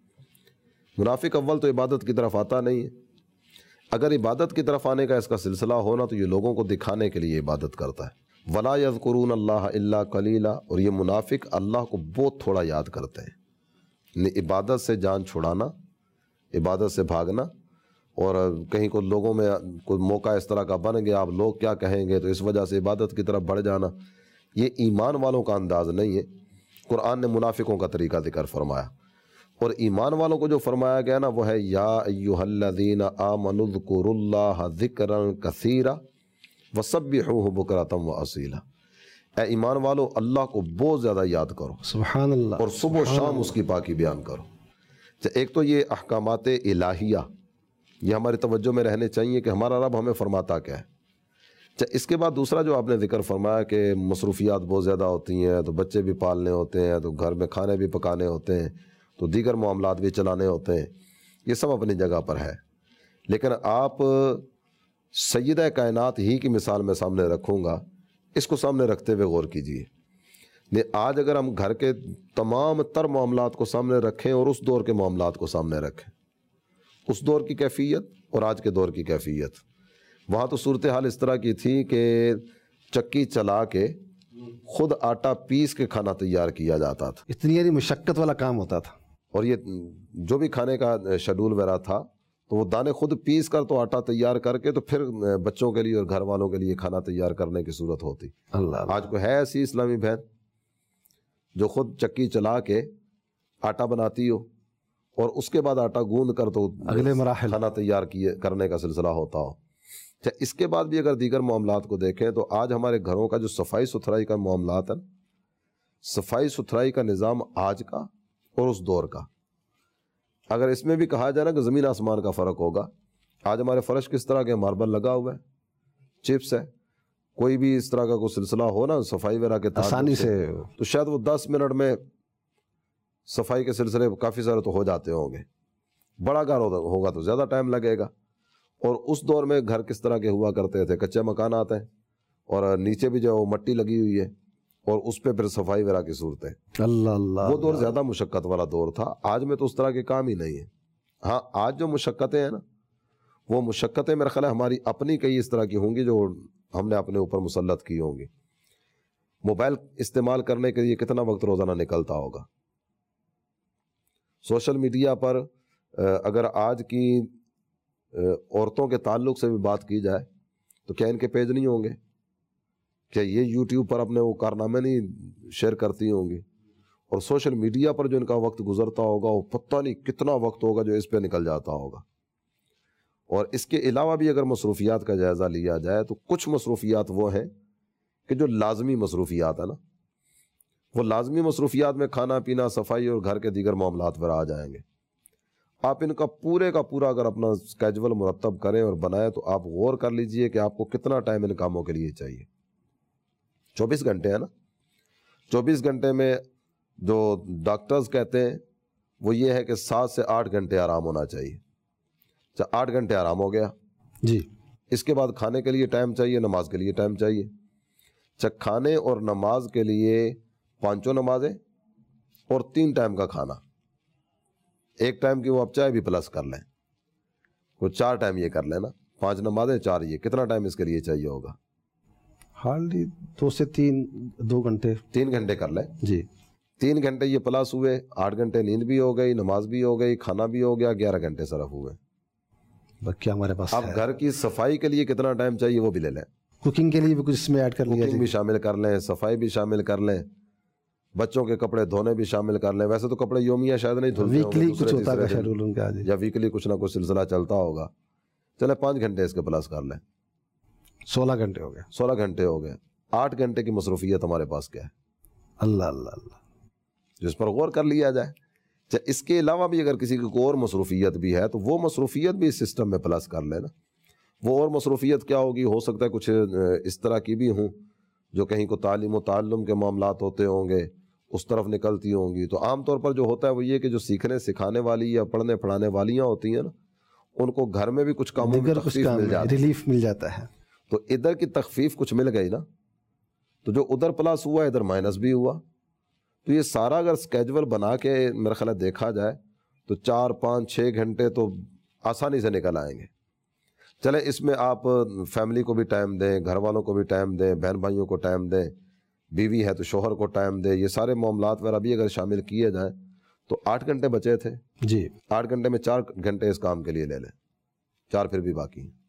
منافق اول تو عبادت کی طرف آتا نہیں ہے۔ اگر عبادت کی طرف آنے کا اس کا سلسلہ ہونا تو یہ لوگوں کو دکھانے کے لیے عبادت کرتا ہے۔ ولا یذکرون اللہ الا قلیلا، اور یہ منافق اللہ کو بہت تھوڑا یاد کرتے ہیں۔ عبادت سے جان چھڑانا، عبادت سے بھاگنا، اور کہیں کو لوگوں میں کوئی موقع اس طرح کا بن گیا، آپ لوگ کیا کہیں گے، تو اس وجہ سے عبادت کی طرف بڑھ جانا، یہ ایمان والوں کا انداز نہیں ہے۔ قرآن نے منافقوں کا طریقہ ذکر فرمایا، اور ایمان والوں کو جو فرمایا گیا نا وہ ہے یا ایھا الذین آمنوا اذکروا اللہ ذکرا کثیرا وسبحوہ بکرۃ واصیلا۔ اے ایمان والو، اللہ کو بہت زیادہ یاد کرو، سبحان اللہ، اور صبح و شام اس کی پاکی بیان کرو۔ ایک تو یہ احکامات الہیہ، یہ ہماری توجہ میں رہنے چاہیے کہ ہمارا رب ہمیں فرماتا کیا ہے۔ اس کے بعد دوسرا جو آپ نے ذکر فرمایا کہ مصروفیات بہت زیادہ ہوتی ہیں، تو بچے بھی پالنے ہوتے ہیں، تو گھر میں کھانے بھی پکانے ہوتے ہیں، تو دیگر معاملات بھی چلانے ہوتے ہیں، یہ سب اپنی جگہ پر ہے۔ لیکن آپ سیدہ کائنات ہی کی مثال میں سامنے رکھوں گا، اس کو سامنے رکھتے ہوئے غور کیجیے۔ آج اگر ہم گھر کے تمام تر معاملات کو سامنے رکھیں اور اس دور کے معاملات کو سامنے رکھیں، اس دور کی کیفیت اور آج کے دور کی کیفیت، وہاں تو صورتحال اس طرح کی تھی کہ چکی چلا کے خود آٹا پیس کے کھانا تیار کیا جاتا تھا۔ اتنی یعنی مشقت والا کام ہوتا تھا۔ اور یہ جو بھی کھانے کا شیڈول وغیرہ تھا تو وہ دانے خود پیس کر تو آٹا تیار کر کے تو پھر بچوں کے لیے اور گھر والوں کے لیے کھانا تیار کرنے کی صورت ہوتی. اللہ آج کو ہے ایسی اسلامی بہن جو خود چکی چلا کے آٹا بناتی ہو اور اس کے بعد آٹا گوندھ کر تو اگلے مراحل کھانا تیار کرنے کا سلسلہ ہوتا ہو. اچھا اس کے بعد بھی اگر دیگر معاملات کو دیکھیں تو آج ہمارے گھروں کا جو صفائی ستھرائی کا معاملات ہے، صفائی ستھرائی کا نظام آج کا اور اس دور کا، اگر اس میں بھی کہا جائے نا کہ زمین آسمان کا فرق ہوگا. آج ہمارے فرش کس طرح کے ماربل لگا ہوا ہے، چپس ہے، کوئی بھی اس طرح کا کوئی سلسلہ ہو نا صفائی وغیرہ کے آسانی سے تو شاید وہ 10 منٹ میں صفائی کے سلسلے کافی سارے تو ہو جاتے ہوں گے. بڑا گھر ہوگا تو زیادہ ٹائم لگے گا. اور اس دور میں گھر کس طرح کے ہوا کرتے تھے، کچے مکانات ہیں اور نیچے بھی جو مٹی لگی ہوئی ہے اور اس پہ پھر صفائی وغیرہ کی صورتیں. اللہ اللہ وہ دور زیادہ مشقت والا دور تھا. آج میں تو اس طرح کے کام ہی نہیں ہے. ہاں آج جو مشقتیں ہیں نا وہ مشقتیں میرا خیال ہے ہماری اپنی کئی اس طرح کی ہوں گی جو ہم نے اپنے اوپر مسلط کی ہوں گی. موبائل استعمال کرنے کے لیے کتنا وقت روزانہ نکلتا ہوگا. سوشل میڈیا پر اگر آج کی عورتوں کے تعلق سے بھی بات کی جائے تو کیا ان کے پیج نہیں ہوں گے؟ کیا یہ یوٹیوب پر اپنے وہ کارنامے نہیں شیئر کرتی ہوں گی؟ اور سوشل میڈیا پر جو ان کا وقت گزرتا ہوگا وہ پتہ نہیں کتنا وقت ہوگا جو اس پہ نکل جاتا ہوگا. اور اس کے علاوہ بھی اگر مصروفیات کا جائزہ لیا جائے تو کچھ مصروفیات وہ ہیں کہ جو لازمی مصروفیات ہیں نا، وہ لازمی مصروفیات میں کھانا پینا، صفائی اور گھر کے دیگر معاملات پر آ جائیں گے. آپ ان کا پورے کا پورا اگر اپنا اسکیجول مرتب کریں اور بنائیں تو آپ غور کر لیجئے کہ آپ کو کتنا ٹائم ان کاموں کے لیے چاہیے. 24 گھنٹے ہیں نا، 24 گھنٹے میں جو ڈاکٹرز کہتے ہیں وہ یہ ہے کہ 7 سے 8 گھنٹے آرام ہونا چاہیے. 8 گھنٹے آرام ہو گیا جی، اس کے بعد کھانے کے لیے ٹائم چاہیے، نماز کے لیے ٹائم چاہیے. کھانے اور نماز کے لیے 5 نمازیں اور 3 ٹائم کا کھانا. ایک ٹائم کی وہ آپ چاہے بھی پلس کر لیں، وہ 4 ٹائم یہ کر لیں نا، 5 نمازیں 4 یہ، کتنا ٹائم اس کے لیے چاہیے ہوگا؟ ہارڈلی 2 سے 2 گھنٹے 3 گھنٹے کر لیں جی. 3 گھنٹے یہ پلس ہوئے، 8 گھنٹے نیند بھی ہو گئی، نماز بھی ہو گئی، کھانا بھی ہو گیا، 11 گھنٹے صرف ہوئے. باقی ہمارے پاس اب گھر کی صفائی کے لیے کتنا ٹائم چاہیے وہ بھی لے لیں، کوکنگ کے لیے بھی کچھ اس میں ایڈ کر لیا کوکنگ بھی شامل کر لیں، صفائی بھی شامل کر لیں، بچوں کے کپڑے دھونے بھی شامل کر لیں. ویسے تو کپڑے یومیہ شاید نہیں دھلتے ہوں گے، ویکلی کچھ ہوتا ہے شیڈول ان کا یا ویکلی کچھ نہ کچھ سلسلہ چلتا ہوگا. چلے 5 گھنٹے اس کے پلس کر لیں، 16 گھنٹے ہو گئے. 16 گھنٹے ہو گئے. 8 گھنٹے کی مصروفیت ہمارے پاس کیا ہے؟ اللہ اللہ اللہ، جس پر غور کر لیا جائے. اس کے علاوہ بھی اگر کسی کی اور مصروفیت بھی ہے تو وہ مصروفیت بھی اس سسٹم میں پلس کر لینا. وہ اور مصروفیت کیا ہوگی؟ ہو سکتا ہے کچھ اس طرح کی بھی ہوں جو کہیں کو تعلیم و تعلم کے معاملات ہوتے ہوں گے، اس طرف نکلتی ہوں گی. تو عام طور پر جو ہوتا ہے وہ یہ کہ جو سیکھنے سکھانے والی یا پڑھنے پڑھانے والیاں ہوتی ہیں نا، ان کو گھر میں بھی کچھ کاموں میں تخفیف مل جاتی ہے، ریلیف مل جاتا ہے. تو ادھر کی تخفیف کچھ مل گئی نا، تو جو ادھر پلس ہوا ادھر مائنس بھی ہوا. تو یہ سارا اگر اسکیجول بنا کے میرا خیال ہے دیکھا جائے تو 4 5 6 گھنٹے تو آسانی سے نکل آئیں گے. چلے اس میں آپ فیملی کو بھی ٹائم دیں، گھر والوں کو بھی ٹائم دیں، بہن بھائیوں کو ٹائم دیں، بیوی ہے تو شوہر کو ٹائم دیں. یہ سارے معاملات وغیرہ بھی اگر شامل کیے جائیں تو 8 گھنٹے بچے تھے جی. 8 گھنٹے میں 4 گھنٹے اس کام کے لیے لے لیں، 4 پھر بھی باقی ہیں.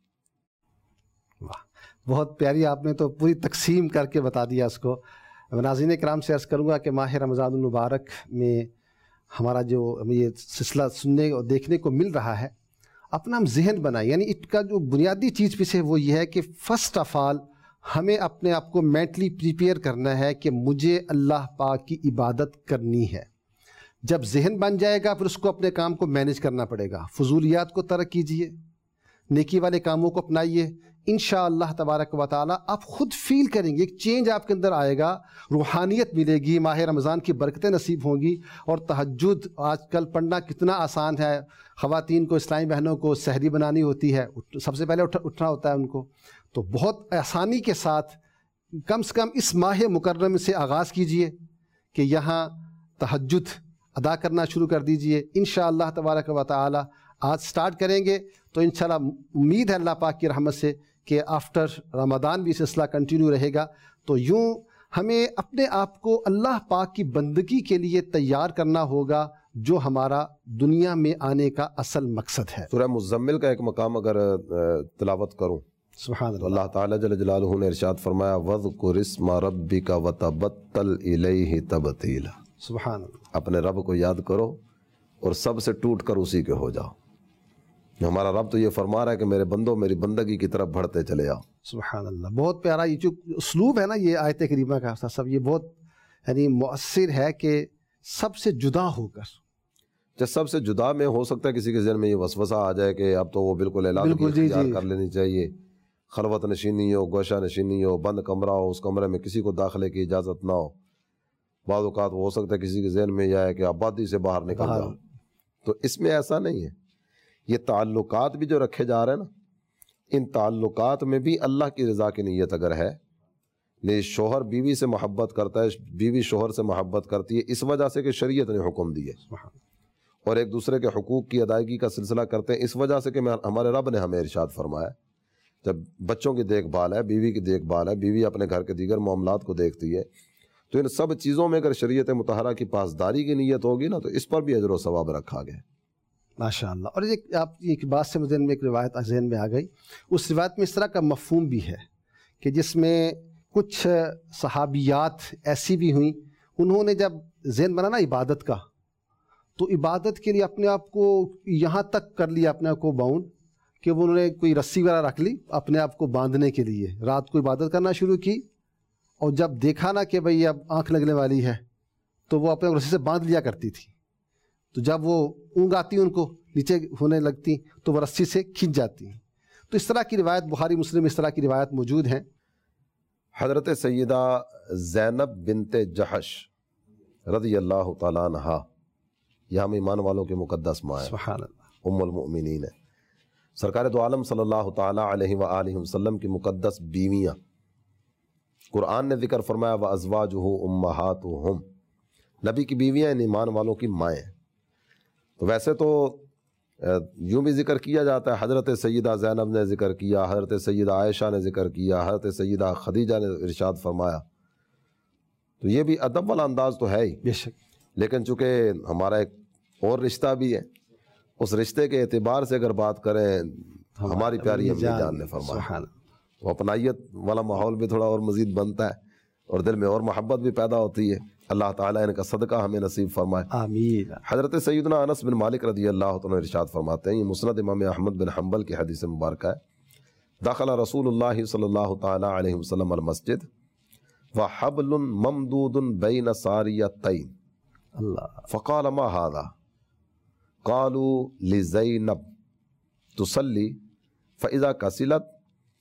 واہ، بہت پیاری آپ نے تو پوری تقسیم کر کے بتا دیا اس کو. ناظرین کرام سے عرض کروں گا کہ ماہ رمضان المبارک میں ہمارا جو یہ سلسلہ سننے اور دیکھنے کو مل رہا ہے، اپنا ہم ذہن بنائیں. یعنی اس کا جو بنیادی چیز پیچھے وہ یہ ہے کہ فرسٹ آف آل ہمیں اپنے آپ کو مینٹلی پریپیئر کرنا ہے کہ مجھے اللہ پاک کی عبادت کرنی ہے. جب ذہن بن جائے گا پھر اس کو اپنے کام کو مینیج کرنا پڑے گا. فضولیات کو ترک کیجئے، نیکی والے کاموں کو اپنائیے. انشاءاللہ تبارک و تعالی آپ خود فیل کریں گے، ایک چینج آپ کے اندر آئے گا، روحانیت ملے گی، ماہ رمضان کی برکتیں نصیب ہوں گی. اور تہجد آج کل پڑھنا کتنا آسان ہے. خواتین کو، اسلامی بہنوں کو سحری بنانی ہوتی ہے، سب سے پہلے اٹھنا ہوتا ہے ان کو، تو بہت آسانی کے ساتھ کم سے کم اس ماہ مکرم سے آغاز کیجئے کہ یہاں تہجد ادا کرنا شروع کر دیجئے. انشاءاللہ تبارک و تعالی آج سٹارٹ کریں گے تو انشاءاللہ امید ہے اللہ پاک کی رحمت سے کہ آفٹر رمضان بھی سلسلہ کنٹینیو رہے گا. تو یوں ہمیں اپنے آپ کو اللہ پاک کی بندگی کے لیے تیار کرنا ہوگا، جو ہمارا دنیا میں آنے کا اصل مقصد ہے۔ سورہ مزمل کا ایک مقام اگر تلاوت کروں سبحان تو اللہ۔ اللہ تعالیٰ جل جلالہ نے ارشاد فرمایا وَذْكُرِ اسْمَ رَبِّكَ وَتَبَتَّلْ إِلَيْهِ تَبْتِيلًا، سبحان اللہ۔ اپنے رب کو یاد کرو اور سب سے ٹوٹ کر اسی کے ہو جاؤ۔ ہمارا رب تو یہ فرما رہا ہے کہ میرے بندوں میری بندگی کی طرف بڑھتے چلے جاؤ۔ سبحان اللہ، بہت پیارا یہ جو اسلوب ہے نا یہ آیت کریمہ کا سب یہ بہت یعنی مؤثر ہے کہ سب سے جدا ہو کر، جب سب سے جدا میں ہو سکتا ہے کسی کے ذہن میں یہ وسوسہ آ جائے کہ اب تو وہ بالکل علیحدگی اختیار کر لینی چاہیے، خلوت نشینی ہو، گوشہ نشینی ہو، بند کمرہ ہو، اس کمرے میں کسی کو داخلے کی اجازت نہ ہو۔ بعض اوقات وہ ہو سکتا ہے کسی کے ذہن میں یہ آئے کہ آبادی سے باہر نکل جاؤ، تو اس میں ایسا نہیں ہے۔ یہ تعلقات بھی جو رکھے جا رہے ہیں نا، ان تعلقات میں بھی اللہ کی رضا کی نیت اگر ہے، نہیں شوہر بیوی سے محبت کرتا ہے، بیوی شوہر سے محبت کرتی ہے اس وجہ سے کہ شریعت نے حکم دی ہے، اور ایک دوسرے کے حقوق کی ادائیگی کا سلسلہ کرتے ہیں اس وجہ سے کہ ہمارے رب نے ہمیں ارشاد فرمایا جب بچوں کی دیکھ بھال ہے، بیوی کی دیکھ بھال ہے، بیوی اپنے گھر کے دیگر معاملات کو دیکھتی ہے، تو ان سب چیزوں میں اگر شریعت مطہرہ کی پاسداری کی نیت ہوگی نا تو اس پر بھی اجر و ثواب رکھا گیا۔ ماشاء اللہ۔ اور آپ ایک بات سے مجھے ایک روایت ذہن میں آ گئی، اس روایت میں اس طرح کا مفہوم بھی ہے کہ جس میں کچھ صحابیات ایسی بھی ہوئیں، انہوں نے جب ذہن بنا نا عبادت کا، تو عبادت کے لیے اپنے آپ کو یہاں تک کر لیا، اپنے آپ کو باؤنڈ، کہ انہوں نے کوئی رسی وغیرہ رکھ لی اپنے آپ کو باندھنے کے لیے، رات کو عبادت کرنا شروع کی، اور جب دیکھا نا کہ بھئی اب آنکھ لگنے والی ہے تو وہ اپنے رسی سے باندھ لیا کرتی تھی، تو جب وہ اونگ آتی ان کو نیچے ہونے لگتی تو وہ رسی سے کھنچ جاتی ہیں۔ تو اس طرح کی روایت بخاری مسلم اس طرح کی روایت موجود ہیں۔ حضرت سیدہ زینب بنت جحش رضی اللہ تعالیٰ عنہا، یہ ہم ایمان والوں کے مقدس ماں ہے، سبحان اللہ، ام المؤمنین ہے، سرکار دو عالم صلی اللہ تعالیٰ علیہ وآلہ وسلم کی مقدس بیویاں۔ قرآن نے ذکر فرمایا وَأَزْوَاجُهُ أُمَّهَاتُهُمْ، نبی کی بیویاں ان ایمان والوں کی مائیں ہیں۔ تو ویسے تو یوں بھی ذکر کیا جاتا ہے، حضرت سیدہ زینب نے ذکر کیا، حضرت سیدہ عائشہ نے ذکر کیا، حضرت سیدہ خدیجہ نے ارشاد فرمایا، تو یہ بھی ادب والا انداز تو ہے ہی، بے شک، لیکن چونکہ ہمارا ایک اور رشتہ بھی ہے، اس رشتے کے اعتبار سے اگر بات کریں، ہماری پیاری امی جان نے فرمایا، وہ اپنائیت والا ماحول بھی تھوڑا اور مزید بنتا ہے اور دل میں اور محبت بھی پیدا ہوتی ہے۔ اللہ تعالیٰ ان کا صدقہ ہمیں نصیب فرمائے، آمین۔ حضرت سیدنا انس بن مالک رضی اللہ عنہ ارشاد فرماتے ہیں، یہ مسند امام احمد بن حنبل کی حدیث مبارکہ ہے، دخل رسول اللہ صلی اللہ تعالیٰ علیہ وسلم المسجد وحبل ممدود بین ساریتین فقال ما هذا قالوا لزینب تصلی فاذا کسلت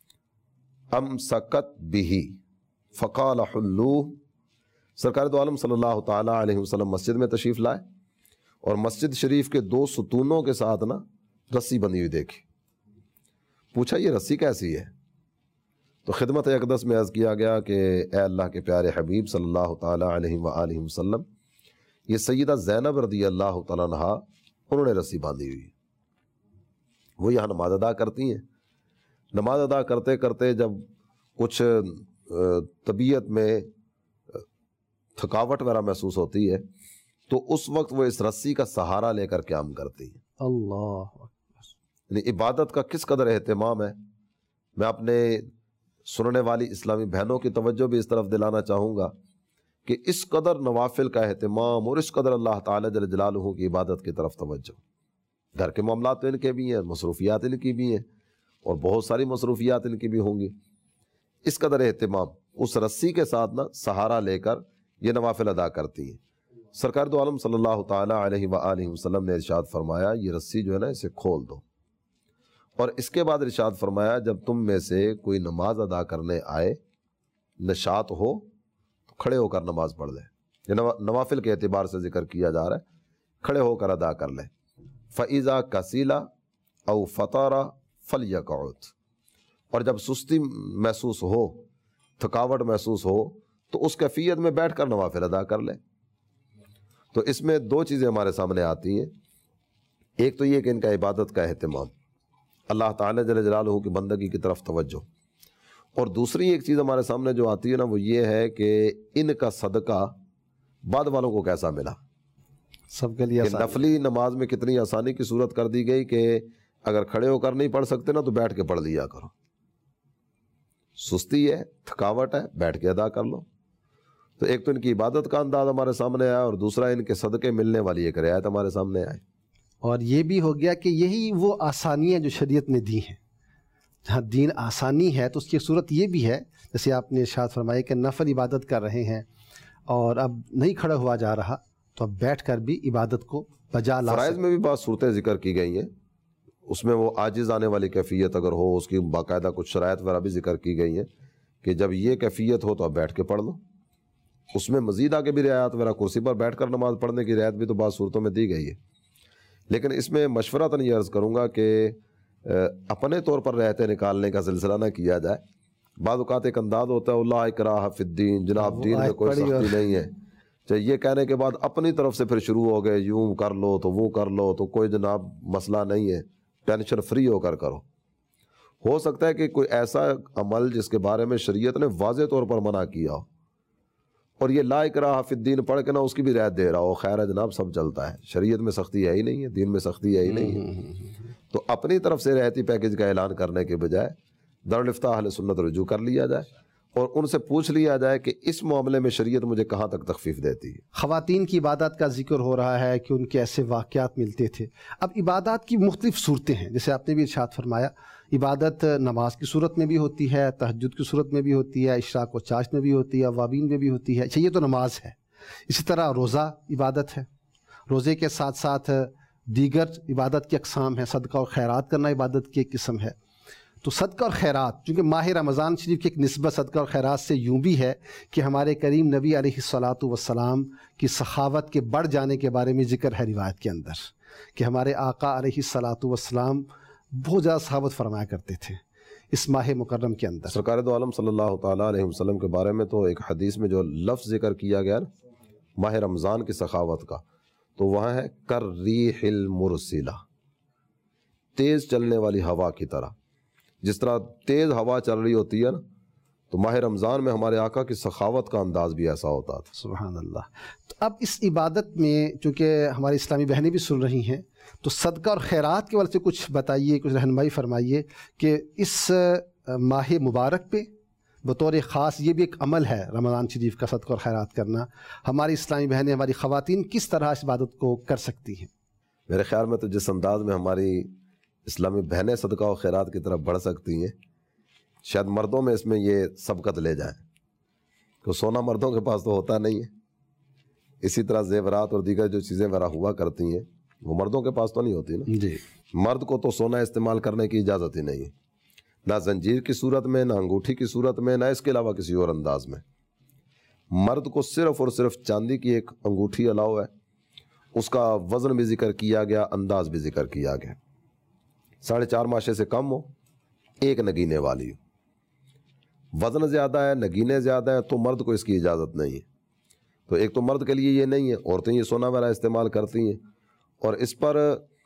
امسکت به فقال حلوه۔ سرکار دو عالم صلی اللہ تعالیٰ علیہ وسلم مسجد میں تشریف لائے اور مسجد شریف کے دو ستونوں کے ساتھ نا رسی بندھی ہوئی دیکھی، پوچھا یہ رسی کیسی ہے؟ تو خدمت اقدس میں عرض کیا گیا کہ اے اللہ کے پیارے حبیب صلی اللہ تعالیٰ علیہ وآلہ وسلم، یہ سیدہ زینب رضی اللہ تعالیٰ عنہا انہوں نے رسی باندھی ہوئی، وہ یہاں نماز ادا کرتی ہیں، نماز ادا کرتے کرتے جب کچھ طبیعت میں تھکاوٹ وغیرہ محسوس ہوتی ہے تو اس وقت وہ اس رسی کا سہارا لے کر قیام کرتی ہیں۔ اللہ، یعنی عبادت کا کس قدر اہتمام ہے۔ میں اپنے سننے والی اسلامی بہنوں کی توجہ بھی اس طرف دلانا چاہوں گا کہ اس قدر نوافل کا اہتمام اور اس قدر اللہ تعالیٰ جل جلالہ کی عبادت کی طرف توجہ، گھر کے معاملات تو ان کے بھی ہیں، مصروفیات ان کی بھی ہیں، اور بہت ساری مصروفیات ان کی بھی ہوں گی، اس قدر اہتمام اس رسی کے ساتھ نا سہارا لے کر یہ نوافل ادا کرتی ہیں۔ سرکار دو عالم صلی اللہ تعالیٰ علیہ وآلہ وسلم نے ارشاد فرمایا یہ رسی جو ہے نا اسے کھول دو، اور اس کے بعد ارشاد فرمایا جب تم میں سے کوئی نماز ادا کرنے آئے، نشاط ہو تو کھڑے ہو کر نماز پڑھ لے، یہ نوافل کے اعتبار سے ذکر کیا جا رہا ہے، کھڑے ہو کر ادا کر لے۔ فَإِذَا كَسِلَ أَوْ فَطَرَ فَلْيَقْعُدْ، اور جب سستی محسوس ہو، تھکاوٹ محسوس ہو تو اس کیفیت میں بیٹھ کر نوافل ادا کر لے۔ تو اس میں دو چیزیں ہمارے سامنے آتی ہیں، ایک تو یہ کہ ان کا عبادت کا اہتمام، اللہ تعالیٰ جل جلالہ کی بندگی کی طرف توجہ، اور دوسری ایک چیز ہمارے سامنے جو آتی ہے نا وہ یہ ہے کہ ان کا صدقہ بعد والوں کو کیسا ملا۔ سب کے لیے کہ نفلی نماز میں کتنی آسانی کی صورت کر دی گئی کہ اگر کھڑے ہو کر نہیں پڑھ سکتے نا تو بیٹھ کے پڑھ لیا کرو. سستی ہے، تھکاوٹ ہے، بیٹھ کے ادا کر لو. تو ایک تو ان کی عبادت کا انداز ہمارے سامنے آیا اور دوسرا ان کے صدقے ملنے والی ایک رعایت ہمارے سامنے آئی. اور یہ بھی ہو گیا کہ یہی وہ آسانیاں جو شریعت نے دی ہیں. جہاں دین آسانی ہے تو اس کی صورت یہ بھی ہے جیسے آپ نے ارشاد فرمایا کہ نفل عبادت کر رہے ہیں اور اب نہیں کھڑا ہوا جا رہا تو اب بیٹھ کر بھی عبادت کو بجا لا. فرائض میں بھی بعض صورتیں ذکر کی گئی ہیں، اس میں وہ عاجز آنے والی کیفیت اگر ہو اس کی باقاعدہ کچھ شرائط وغیرہ بھی ذکر کی گئی ہیں کہ جب یہ کیفیت ہو تو اب بیٹھ کے پڑھ لو. اس میں مزید آگے بھی رعایت وغیرہ، کرسی پر بیٹھ کر نماز پڑھنے کی رعایت بھی تو بعض صورتوں میں دی گئی ہے. لیکن اس میں مشورتاً یہ عرض کروں گا کہ اپنے طور پر رعایتیں نکالنے کا سلسلہ نہ کیا جائے. بعض اوقات ایک انداز ہوتا ہے لا اکراہ فی الدین، جناب دین میں کوئی سختی نہیں ہے. چاہے یہ کہنے کے بعد اپنی طرف سے پھر شروع ہو گئے یوں کر لو تو وہ کر لو، تو کوئی جناب مسئلہ نہیں ہے، ٹینشن فری ہو کر کرو. ہو سکتا ہے کہ کوئی ایسا عمل جس کے بارے میں شریعت نے واضح طور پر منع کیا ہو اور یہ لا اکراہ فی الدین پڑھ کے نہ اس کی بھی رعایت دے رہا ہو، خیر ہے جناب سب چلتا ہے، شریعت میں سختی ہے ہی نہیں ہے، دین میں سختی ہے ہی نہیں ہے. تو اپنی طرف سے رعایتی پیکج کا اعلان کرنے کے بجائے دارالفتہ اہل سنت رجوع کر لیا جائے اور ان سے پوچھ لیا جائے کہ اس معاملے میں شریعت مجھے کہاں تک تخفیف دیتی ہے. خواتین کی عبادات کا ذکر ہو رہا ہے کہ ان کے ایسے واقعات ملتے تھے. اب عبادات کی مختلف صورتیں ہیں، جیسے آپ نے بھی ارشاد فرمایا عبادت نماز کی صورت میں بھی ہوتی ہے، تہجد کی صورت میں بھی ہوتی ہے، اشراق و چاشت میں بھی ہوتی ہے، اوابین میں بھی ہوتی ہے. اچھا یہ تو نماز ہے. اسی طرح روزہ عبادت ہے، روزے کے ساتھ ساتھ دیگر عبادت کی اقسام ہیں. صدقہ اور خیرات کرنا عبادت کی ایک قسم ہے. تو صدقہ اور خیرات، چونکہ ماہ رمضان شریف کی ایک نسبت صدقہ اور خیرات سے یوں بھی ہے کہ ہمارے کریم نبی علیہ الصلاۃ والسلام کی سخاوت کے بڑھ جانے کے بارے میں ذکر ہے روایت کے اندر کہ ہمارے آقا علیہ الصلاۃ والسلام بہت زیادہ سخاوت فرمایا کرتے تھے اس ماہ مکرم کے اندر. سرکار دو عالم صلی اللہ تعالیٰ علیہ وسلم کے بارے میں تو ایک حدیث میں جو لفظ ذکر کیا گیا ماہ رمضان کی سخاوت کا، تو وہاں ہے کر ریح المرسلہ، تیز چلنے والی ہوا کی طرح. جس طرح تیز ہوا چل رہی ہوتی ہے نا، تو ماہ رمضان میں ہمارے آقا کی سخاوت کا انداز بھی ایسا ہوتا تھا. سبحان اللہ. تو اب اس عبادت میں چونکہ ہماری اسلامی بہنیں بھی سن رہی ہیں تو صدقہ اور خیرات کے وجہ سے کچھ بتائیے، کچھ رہنمائی فرمائیے کہ اس ماہ مبارک پہ بطور خاص یہ بھی ایک عمل ہے رمضان شریف کا صدقہ اور خیرات کرنا، ہماری اسلامی بہنیں، ہماری خواتین کس طرح اس عبادت کو کر سکتی ہیں؟ میرے خیال میں تو جس انداز میں ہماری اسلامی بہنیں صدقہ و خیرات کی طرف بڑھ سکتی ہیں، شاید مردوں میں اس میں یہ سبقت لے جائیں کہ سونا مردوں کے پاس تو ہوتا نہیں ہے. اسی طرح زیورات اور دیگر جو چیزیں وغیرہ ہوا کرتی ہیں وہ مردوں کے پاس تو نہیں ہوتی نا جی. مرد کو تو سونا استعمال کرنے کی اجازت ہی نہیں ہے، نہ زنجیر کی صورت میں، نہ انگوٹھی کی صورت میں، نہ اس کے علاوہ کسی اور انداز میں. مرد کو صرف اور صرف چاندی کی ایک انگوٹھی الاؤ ہے، اس کا وزن بھی ذکر کیا گیا، انداز بھی ذکر کیا گیا. 4.5 ماشے سے کم ہو، ایک نگینے والی ہو. وزن زیادہ ہے، نگینے زیادہ ہے تو مرد کو اس کی اجازت نہیں ہے. تو ایک تو مرد کے لیے یہ نہیں ہے، عورتیں یہ سونا وغیرہ استعمال کرتی ہیں. اور اس پر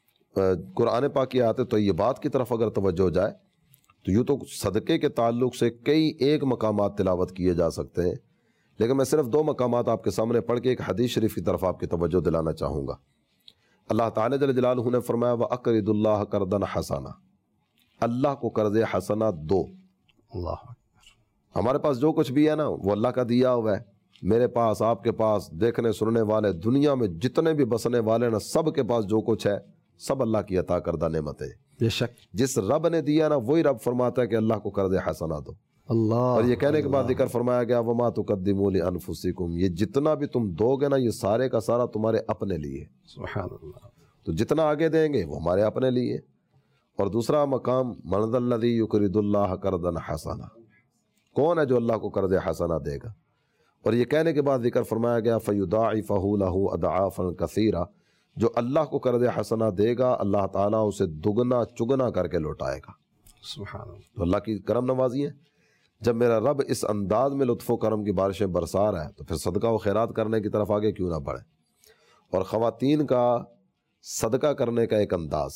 قرآن پاک کی آیات طیبات کی طرف اگر توجہ جائے تو یوں تو صدقے کے تعلق سے کئی ایک مقامات تلاوت کیے جا سکتے ہیں، لیکن میں صرف 2 مقامات آپ کے سامنے پڑھ کے ایک حدیث شریف کی طرف آپ کی توجہ دلانا چاہوں گا. اللہ تعالیٰ جل جلالہ نے فرمایا وَأَقْرِضُ اللَّهَ قَرْضًا حَسَنًا، اللہ کو قرض حسنہ دو. اللہ ہمارے پاس جو کچھ بھی ہے نا وہ اللہ کا دیا ہوا ہے. میرے پاس، آپ کے پاس، دیکھنے سننے والے، دنیا میں جتنے بھی بسنے والے نا، سب کے پاس جو کچھ ہے سب اللہ کی عطا کردہ نعمتیں. بے شک جس رب نے دیا نا وہی رب فرماتا ہے کہ اللہ کو قرض حسنہ دو. اللہ. اور یہ کہنے کے بعد ذکر فرمایا گیا وَمَا تُقَدِّمُوا لِأَنفُسِكُمْ، یہ جتنا بھی تم دو گے نا یہ سارے کا سارا تمہارے اپنے لیے. سبحان اللہ. تو جتنا آگے دیں گے وہ ہمارے اپنے لیے. اور دوسرا مقام مَنْ ذَا الَّذِي يُقْرِضُ اللَّهَ قَرْضًا حَسَنًا، کون ہے جو اللہ کو قرض حسنہ دے گا. اور یہ کہنے کے بعد ذکر فرمایا گیا فَيُضَاعِفَهُ لَهُ أَضْعَافًا كَثِيرًا، جو اللہ کو قرض حسنہ دے گا اللہ تعالیٰ اسے دگنا چگنا کر کے لوٹائے گا. سبحان اللہ. تو اللہ کی کرم نوازی ہے. جب میرا رب اس انداز میں لطف و کرم کی بارشیں برسا رہا ہے تو پھر صدقہ و خیرات کرنے کی طرف آگے کیوں نہ بڑھے. اور خواتین کا صدقہ کرنے کا ایک انداز،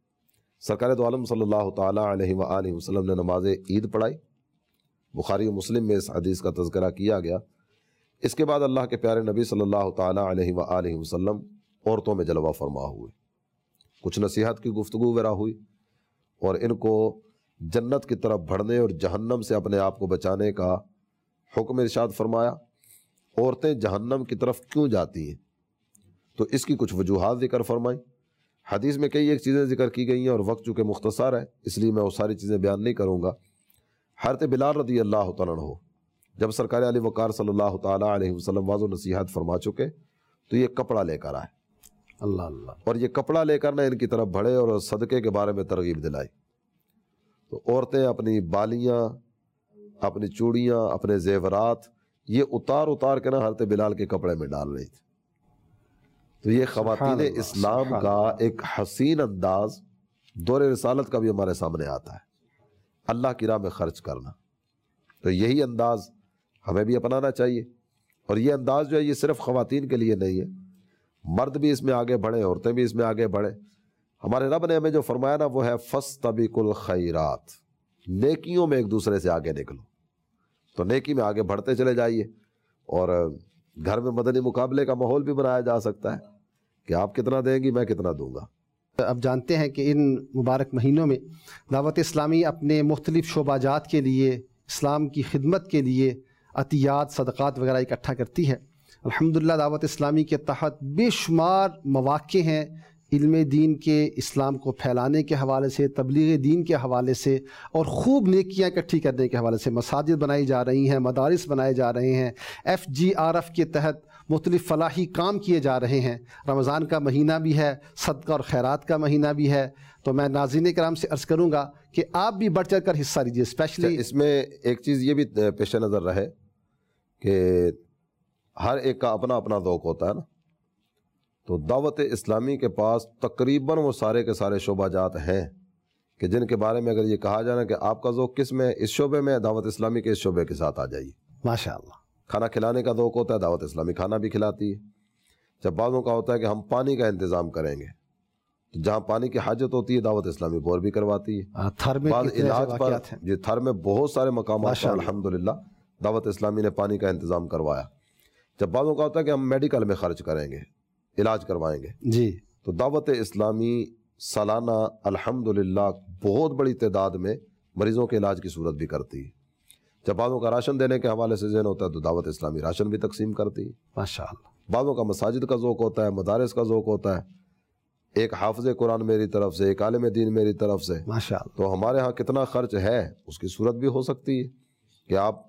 سرکار دو عالم صلی اللہ تعالیٰ علیہ وآلہ وسلم نے نماز عید پڑھائی، بخاری و مسلم میں اس حدیث کا تذکرہ کیا گیا. اس کے بعد اللہ کے پیارے نبی صلی اللہ تعالیٰ علیہ وآلہ وسلم عورتوں میں جلوہ فرما ہوئے، کچھ نصیحت کی گفتگو وغیرہ ہوئی اور ان کو جنت کی طرف بڑھنے اور جہنم سے اپنے آپ کو بچانے کا حکم ارشاد فرمایا۔ عورتیں جہنم کی طرف کیوں جاتی ہیں تو اس کی کچھ وجوہات ذکر فرمائیں۔ حدیث میں کئی ایک چیزیں ذکر کی گئی ہیں اور وقت چونکہ مختصر ہے اس لیے میں وہ ساری چیزیں بیان نہیں کروں گا۔ حضرت بلال رضی اللہ تعالیٰ عنہ جب سرکار علی وقار صلی اللہ تعالیٰ علیہ وسلم واضح و نصیحت فرما چکے تو یہ کپڑا لے کر آئے، اللہ اللہ، اور یہ کپڑا لے کر نہ ان کی طرف بڑھے اور صدقے کے بارے میں ترغیب دلائی۔ تو عورتیں اپنی بالیاں، اپنی چوڑیاں، اپنے زیورات یہ اتار اتار کے نہ حضرت بلال کے کپڑے میں ڈال رہی تھی۔ تو یہ خواتین اسلام کا ایک حسین انداز دور رسالت کا بھی ہمارے سامنے آتا ہے، اللہ کی راہ میں خرچ کرنا۔ تو یہی انداز ہمیں بھی اپنانا چاہیے، اور یہ انداز جو ہے یہ صرف خواتین کے لیے نہیں ہے، مرد بھی اس میں آگے بڑھیں، عورتیں بھی اس میں آگے بڑھیں۔ ہمارے رب نے ہمیں جو فرمایا نا وہ ہے فاستبقوا الخیرات، نیکیوں میں ایک دوسرے سے آگے نکلو۔ تو نیکی میں آگے بڑھتے چلے جائیے، اور گھر میں مدنی مقابلے کا ماحول بھی بنایا جا سکتا ہے کہ آپ کتنا دیں گی میں کتنا دوں گا۔ اب جانتے ہیں کہ ان مبارک مہینوں میں دعوت اسلامی اپنے مختلف شعبہ جات کے لیے، اسلام کی خدمت کے لیے عطیات، صدقات وغیرہ اکٹھا کرتی ہے۔ الحمدللہ دعوت اسلامی کے تحت بے شمار مواقع ہیں علم دین کے، اسلام کو پھیلانے کے حوالے سے، تبلیغ دین کے حوالے سے، اور خوب نیکیاں اکٹھی کرنے کے حوالے سے۔ مساجد بنائی جا رہی ہیں، مدارس بنائے جا رہے ہیں، FGRF کے تحت مختلف فلاحی کام کیے جا رہے ہیں۔ رمضان کا مہینہ بھی ہے، صدقہ اور خیرات کا مہینہ بھی ہے، تو میں ناظرین کرام سے عرض کروں گا کہ آپ بھی بڑھ چڑھ کر حصہ لیجیے۔ اسپیشلی اس میں ایک چیز یہ بھی پیش نظر رہے کہ ہر ایک کا اپنا اپنا ذوق ہوتا ہے نا، تو دعوت اسلامی کے پاس تقریباً وہ سارے کے سارے شعبہ جات ہیں کہ جن کے بارے میں اگر یہ کہا جانا کہ آپ کا ذوق کس میں، اس شعبے میں، دعوت اسلامی کے اس شعبے کے ساتھ آ جائیے۔ ماشاءاللہ، کھانا کھلانے کا ذوق ہوتا ہے، دعوت اسلامی کھانا بھی کھلاتی ہے۔ جب بعضوں کا ہوتا ہے کہ ہم پانی کا انتظام کریں گے، تو جہاں پانی کی حاجت ہوتی ہے دعوت اسلامی بور بھی کرواتی ہے۔ تھر میں بعض کتنے علاج پر واقعات ہیں۔ جی تھر میں بہت سارے مقامات پر الحمدللہ دعوت اسلامی نے پانی کا انتظام کروایا۔ جب بعضوں کا ہوتا ہے کہ ہم میڈیکل میں خرچ کریں گے، علاج کروائیں گے، جی، تو دعوت اسلامی سالانہ الحمدللہ بہت بڑی تعداد میں مریضوں کے علاج کی صورت بھی کرتی ہے۔ جب بعضوں کا راشن دینے کے حوالے سے ذہن ہوتا ہے تو دعوت اسلامی راشن بھی تقسیم کرتی ہے۔ ماشاءاللہ، بعضوں کا مساجد کا ذوق ہوتا ہے، مدارس کا ذوق ہوتا ہے، ایک حافظ قرآن میری طرف سے، ایک عالم دین میری طرف سے۔ ماشاءاللہ، تو ہمارے ہاں کتنا خرچ ہے اس کی صورت بھی ہو سکتی ہے کہ آپ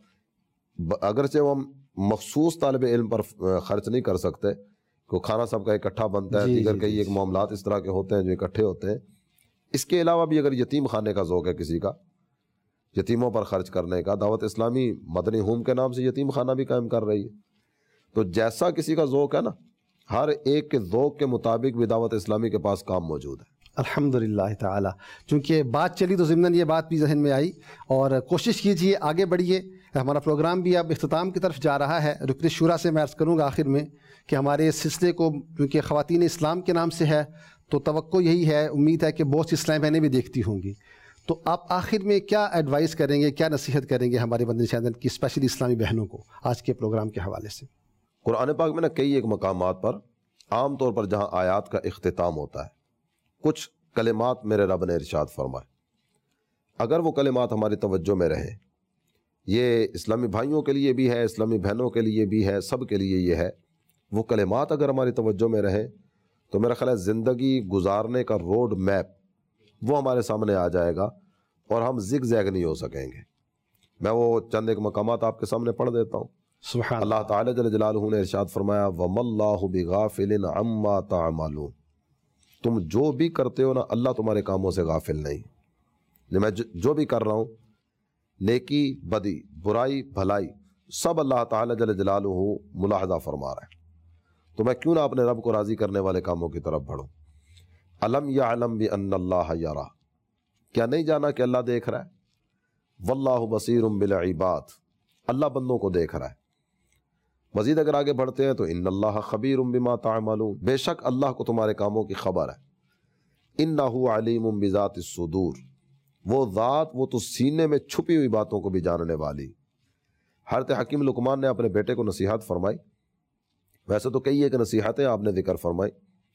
اگرچہ ہم مخصوص طالب علم پر خرچ نہیں کر سکتے، کہ کھانا سب کا اکٹھا بنتا ہے، دیگر کئی ایک معاملات اس طرح کے ہوتے ہیں جو اکٹھے ہوتے ہیں۔ اس کے علاوہ بھی اگر یتیم خانے کا ذوق ہے کسی کا، یتیموں پر خرچ کرنے کا، دعوت اسلامی مدنی ہوم کے نام سے یتیم خانہ بھی قائم کر رہی ہے۔ تو جیسا کسی کا ذوق ہے نا، ہر ایک کے ذوق کے مطابق بھی دعوت اسلامی کے پاس کام موجود ہے۔ الحمدللہ تعالی، چونکہ بات چلی تو ضمناً یہ بات بھی ذہن میں آئی، اور کوشش کیجئے آگے بڑھیے۔ ہمارا پروگرام بھی اب اختتام کی طرف جا رہا ہے۔ رکن شورا سے میں عرض کروں گا آخر میں کہ ہمارے اس سلسلے کو کیونکہ خواتین اسلام کے نام سے ہے تو توقع یہی ہے، امید ہے کہ بہت سی اسلامی بہنیں بھی دیکھتی ہوں گی، تو آپ آخر میں کیا ایڈوائز کریں گے، کیا نصیحت کریں گے ہمارے مدنی چینل کی اسپیشلی اسلامی بہنوں کو آج کے پروگرام کے حوالے سے؟ قرآن پاک میں نا کئی ایک مقامات پر عام طور پر جہاں آیات کا اختتام ہوتا ہے، کچھ کلمات میرے رب نے ارشاد فرمائے، اگر وہ کلمات ہماری توجہ میں رہیں، یہ اسلامی بھائیوں کے لیے بھی ہے، اسلامی بہنوں کے لیے بھی ہے، سب کے لیے یہ ہے، وہ کلمات اگر ہماری توجہ میں رہیں تو میرا خیال ہے زندگی گزارنے کا روڈ میپ وہ ہمارے سامنے آ جائے گا اور ہم زگ زیگ نہیں ہو سکیں گے۔ میں وہ چند ایک مقامات آپ کے سامنے پڑھ دیتا ہوں۔ سبحان اللہ تعالیٰ جل جلالہ نے ارشاد فرمایا وَمَا اللَّهُ بِغَافِلٍ عَمَّا تَعْمَلُونَ، تم جو بھی کرتے ہو نا اللہ تمہارے کاموں سے غافل نہیں۔ میں جو بھی کر رہا ہوں، نیکی بدی، برائی بھلائی، سب اللہ تعالیٰ جل جلالہ ملاحظہ فرما رہا ہے، تو میں کیوں نہ اپنے رب کو راضی کرنے والے کاموں کی طرف بڑھوں۔ الم یعلم بان اللہ یرا، کیا نہیں جانا کہ اللہ دیکھ رہا ہے؟ واللہ بصیر بالعباد، اللہ بندوں کو دیکھ رہا ہے۔ مزید اگر آگے بڑھتے ہیں تو ان اللہ خبیر بما تعملون، بے شک اللہ کو تمہارے کاموں کی خبر ہے۔ انہ علیم بذات الصدور، وہ ذات وہ تو سینے میں چھپی ہوئی باتوں کو بھی جاننے والی۔ حضرت حکیم لقمان نے اپنے بیٹے کو نصیحت فرمائی، ویسے تو کئی ایک نصیحتیں آپ نے ذکر فرمائی،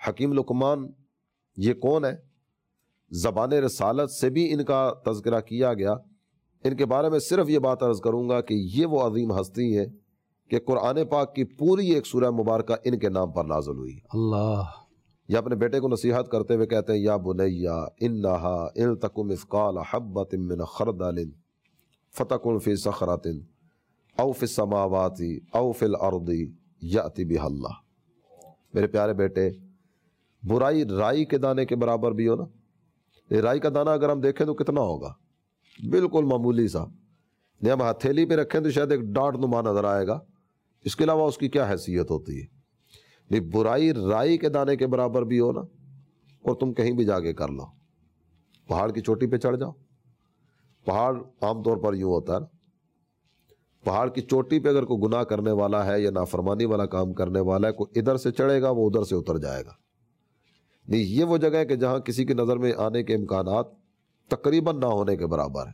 حکیم لقمان یہ کون ہے؟ زبان رسالت سے بھی ان کا تذکرہ کیا گیا. ان کے بارے میں صرف یہ بات عرض کروں گا کہ یہ وہ عظیم ہستی ہے کہ قرآن پاک کی پوری ایک سورہ مبارکہ ان کے نام پر نازل ہوئی. اللہ. یہ اپنے بیٹے کو نصیحت کرتے ہوئے کہتے ہیں یا بنیا انہا ان تک مثقال حبۃ من خردل فتکن فی صخرۃ او فی السماوات او فی الارض یأتی بہا اللہ. میرے پیارے بیٹے، برائی رائی کے دانے کے برابر بھی ہو نا. یہ رائی کا دانہ اگر ہم دیکھیں تو کتنا ہوگا؟ بالکل معمولی سا. نہیں ہم ہتھیلی پہ رکھیں تو شاید ایک ڈانٹ نما نظر آئے گا، اس کے علاوہ اس کی کیا حیثیت ہوتی ہے. نہیں برائی رائی کے دانے کے برابر بھی ہو نا، اور تم کہیں بھی جا کے کر لو. پہاڑ کی چوٹی پہ چڑھ جاؤ. پہاڑ عام طور پر یوں ہوتا ہے نا، پہاڑ کی چوٹی پہ اگر کوئی گناہ کرنے والا ہے یا نافرمانی والا کام کرنے والا ہے، کوئی ادھر سے چڑھے گا وہ ادھر سے اتر جائے گا. نہیں یہ وہ جگہ ہے کہ جہاں کسی کی نظر میں آنے کے امکانات تقریباً نہ ہونے کے برابر ہے.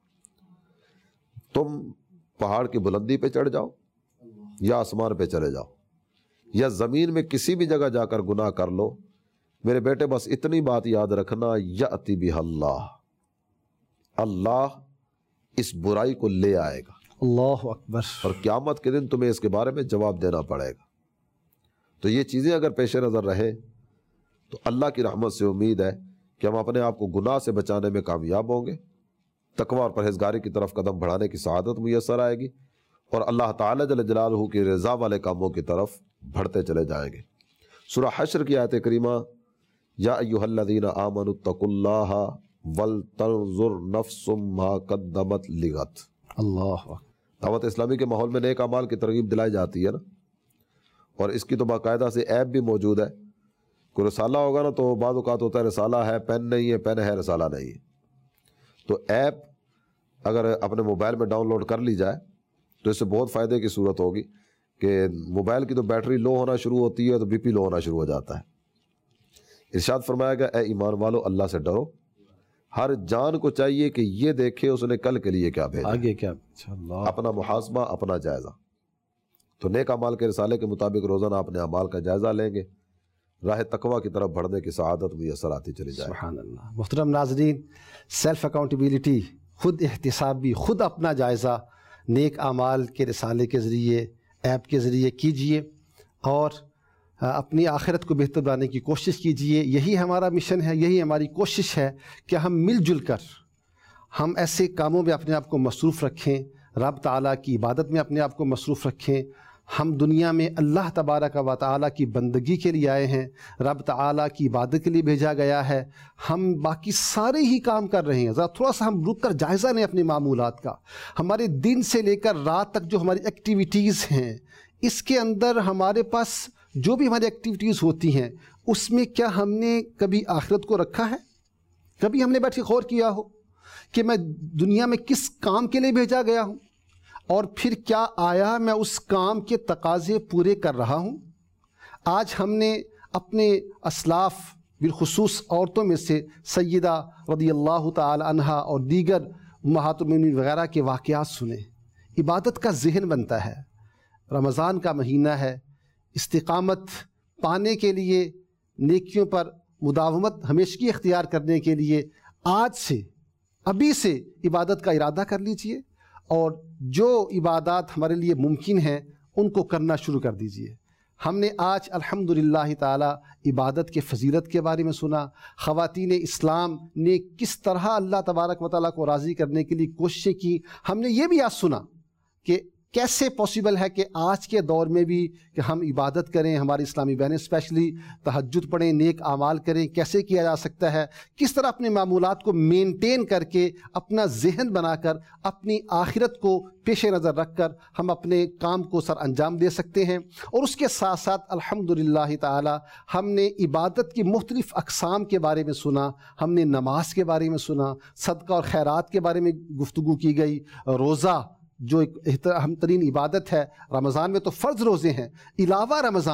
تم پہاڑ کی بلندی پہ چڑھ جاؤ یا آسمان پہ چلے جاؤ یا زمین میں کسی بھی جگہ جا کر گناہ کر لو، میرے بیٹے بس اتنی بات یاد رکھنا، یأتی بہا اللہ، اللہ اس برائی کو لے آئے گا. اللہ اکبر. اور قیامت کے دن تمہیں اس کے بارے میں جواب دینا پڑے گا. تو یہ چیزیں اگر پیش نظر رہیں تو اللہ کی رحمت سے امید ہے کہ ہم اپنے آپ کو گناہ سے بچانے میں کامیاب ہوں گے، تقویٰ اور پرہیزگاری کی طرف قدم بڑھانے کی سعادت میسر آئے گی، اور اللہ تعالیٰ جل جلالہ کی رضا والے کاموں کی طرف بڑھتے چلے جائیں گے. سورہ حشر کی آیت کریمہ یا ایھا الذین آمنوا اتقوا اللہ ولتنظر نفس ما قدمت لغد. اللہ. دعوت اسلامی کے ماحول میں نیک اعمال کی ترغیب دلائی جاتی ہے نا، اور اس کی تو باقاعدہ سے ایپ بھی موجود ہے. کوئی رسالہ ہوگا نا تو بعض اوقات ہوتا ہے رسالہ ہے پین نہیں ہے، پین ہے رسالہ نہیں ہے. تو ایپ اگر اپنے موبائل میں ڈاؤن لوڈ کر لی جائے تو اس سے بہت فائدے کی صورت ہوگی کہ موبائل کی تو بیٹری لو ہونا شروع ہوتی ہے تو بی پی لو ہونا شروع ہو جاتا ہے. ارشاد فرمایا گیا اے ایمان والو اللہ سے ڈرو. ہر جان کو چاہیے کہ یہ دیکھے اس نے کل کے لیے کیا بھیجا، آگے کیا. اپنا محاسبہ، اپنا جائزہ. تو نیک اعمال کے رسالے کے مطابق روزانہ اپنے اعمال کا جائزہ لیں گے، راہ تقویٰ کی طرف بڑھنے کی سعادت میسر آتی چلی جائے. سبحان اللہ. محترم ناظرین، سیلف اکاؤنٹیبلٹی، خود احتسابی، خود اپنا جائزہ نیک اعمال کے رسالے کے ذریعے، ایپ کے ذریعے کیجئے اور اپنی آخرت کو بہتر بنانے کی کوشش کیجئے. یہی ہمارا مشن ہے، یہی ہماری کوشش ہے کہ ہم مل جل کر ہم ایسے کاموں میں اپنے آپ کو مصروف رکھیں، رب تعالیٰ کی عبادت میں اپنے آپ کو مصروف رکھیں. ہم دنیا میں اللہ تبارک و تعالیٰ کی بندگی کے لیے آئے ہیں، رب تعالیٰ کی عبادت کے لیے بھیجا گیا ہے. ہم باقی سارے ہی کام کر رہے ہیں، ذرا تھوڑا سا ہم رک کر جائزہ لیں اپنے معمولات کا. ہمارے دن سے لے کر رات تک جو ہماری ایکٹیویٹیز ہیں، اس کے اندر ہمارے پاس جو بھی ہماری ایکٹیویٹیز ہوتی ہیں اس میں کیا ہم نے کبھی آخرت کو رکھا ہے؟ کبھی ہم نے بیٹھ کے غور کیا ہو کہ میں دنیا میں کس کام کے لیے بھیجا گیا ہوں، اور پھر کیا آیا میں اس کام کے تقاضے پورے کر رہا ہوں؟ آج ہم نے اپنے اسلاف بالخصوص عورتوں میں سے سیدہ رضی اللہ تعالی عنہا اور دیگر امہات المومنین وغیرہ کے واقعات سنے. عبادت کا ذہن بنتا ہے. رمضان کا مہینہ ہے، استقامت پانے کے لیے، نیکیوں پر مداومت ہمیشگی اختیار کرنے کے لیے آج سے، ابھی سے عبادت کا ارادہ کر لیجئے، اور جو عبادات ہمارے لیے ممکن ہیں ان کو کرنا شروع کر دیجئے. ہم نے آج الحمدللہ تعالی عبادت کے فضیلت کے بارے میں سنا. خواتین اسلام نے کس طرح اللہ تبارک و تعالیٰ کو راضی کرنے کے لیے کوششیں کی. ہم نے یہ بھی آج سنا کہ کیسے پاسبل ہے کہ آج کے دور میں بھی کہ ہم عبادت کریں، ہماری اسلامی بہنیں اسپیشلی تہجد پڑھیں، نیک اعمال کریں. کیسے کیا جا سکتا ہے؟ کس طرح اپنے معمولات کو مینٹین کر کے، اپنا ذہن بنا کر، اپنی آخرت کو پیش نظر رکھ کر ہم اپنے کام کو سر انجام دے سکتے ہیں. اور اس کے ساتھ ساتھ الحمدللہ تعالی ہم نے عبادت کی مختلف اقسام کے بارے میں سنا. ہم نے نماز کے بارے میں سنا، صدقہ اور خیرات کے بارے میں گفتگو کی گئی، روزہ جو ایک اہم ترین عبادت ہے. رمضان میں تو فرض روزے ہیں، علاوہ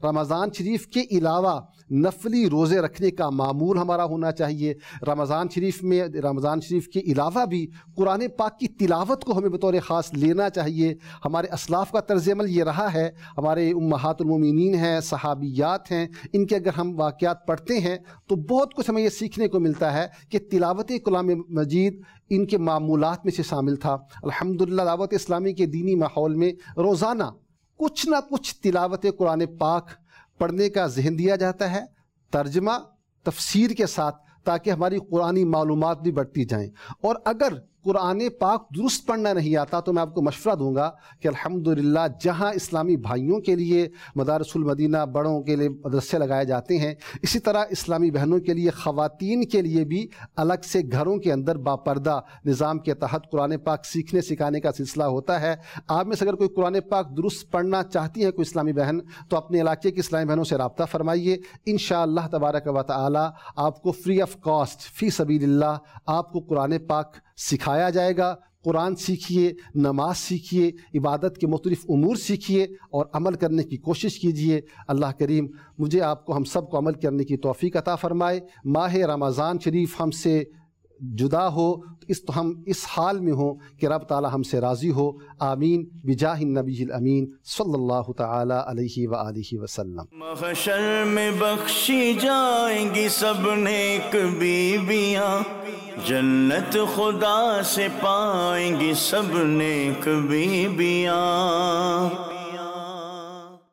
رمضان شریف کے علاوہ نفلی روزے رکھنے کا معمول ہمارا ہونا چاہیے۔ رمضان شریف کے علاوہ بھی قرآن پاک کی تلاوت کو ہمیں بطور خاص لینا چاہیے۔ ہمارے اسلاف کا طرز عمل یہ رہا ہے، ہمارے امہات المومنین ہیں، صحابیات ہیں، ان کے اگر ہم واقعات پڑھتے ہیں تو بہت کچھ ہمیں یہ سیکھنے کو ملتا ہے کہ تلاوت کلام مجید ان کے معمولات میں سے شامل تھا۔ الحمدللہ دعوت اسلامی کے دینی ماحول میں روزانہ کچھ نہ کچھ تلاوت قرآن پاک پڑھنے کا ذہن دیا جاتا ہے، ترجمہ تفسیر کے ساتھ، تاکہ ہماری قرآنی معلومات بھی بڑھتی جائیں۔ اور اگر قرآن پاک درست پڑھنا نہیں آتا تو میں آپ کو مشورہ دوں گا کہ الحمدللہ جہاں اسلامی بھائیوں کے لیے مدارس المدینہ بڑوں کے لیے مدرسے لگائے جاتے ہیں، اسی طرح اسلامی بہنوں کے لیے، خواتین کے لیے بھی الگ سے گھروں کے اندر باپردہ نظام کے تحت قرآن پاک سیکھنے سکھانے کا سلسلہ ہوتا ہے۔ آپ میں سے اگر کوئی قرآن پاک درست پڑھنا چاہتی ہے کوئی اسلامی بہن، تو اپنے علاقے کی اسلامی بہنوں سے رابطہ فرمائیے۔ انشاءاللہ تبارک و تعالی آپ کو فری آف کاسٹ فی سبیل اللہ آپ کو قرآن پاک سکھایا جائے گا۔ قرآن سیکھیے، نماز سیکھیے، عبادت کے مختلف امور سیکھیے اور عمل کرنے کی کوشش کیجیے۔ اللہ کریم مجھے آپ کو ہم سب کو عمل کرنے کی توفیق عطا فرمائے۔ ماہ رمضان شریف ہم سے جدا ہو تو ہم اس حال میں ہوں کہ رب تعالی ہم سے راضی ہو۔ آمین بجاہ النبی الامین صلی اللہ تعالی علیہ وآلہ وسلم۔ محشر میں بخشی جائیں گی سب نیک بیویاں، جنت خدا سے پائیں گی سب نیک بیویاں۔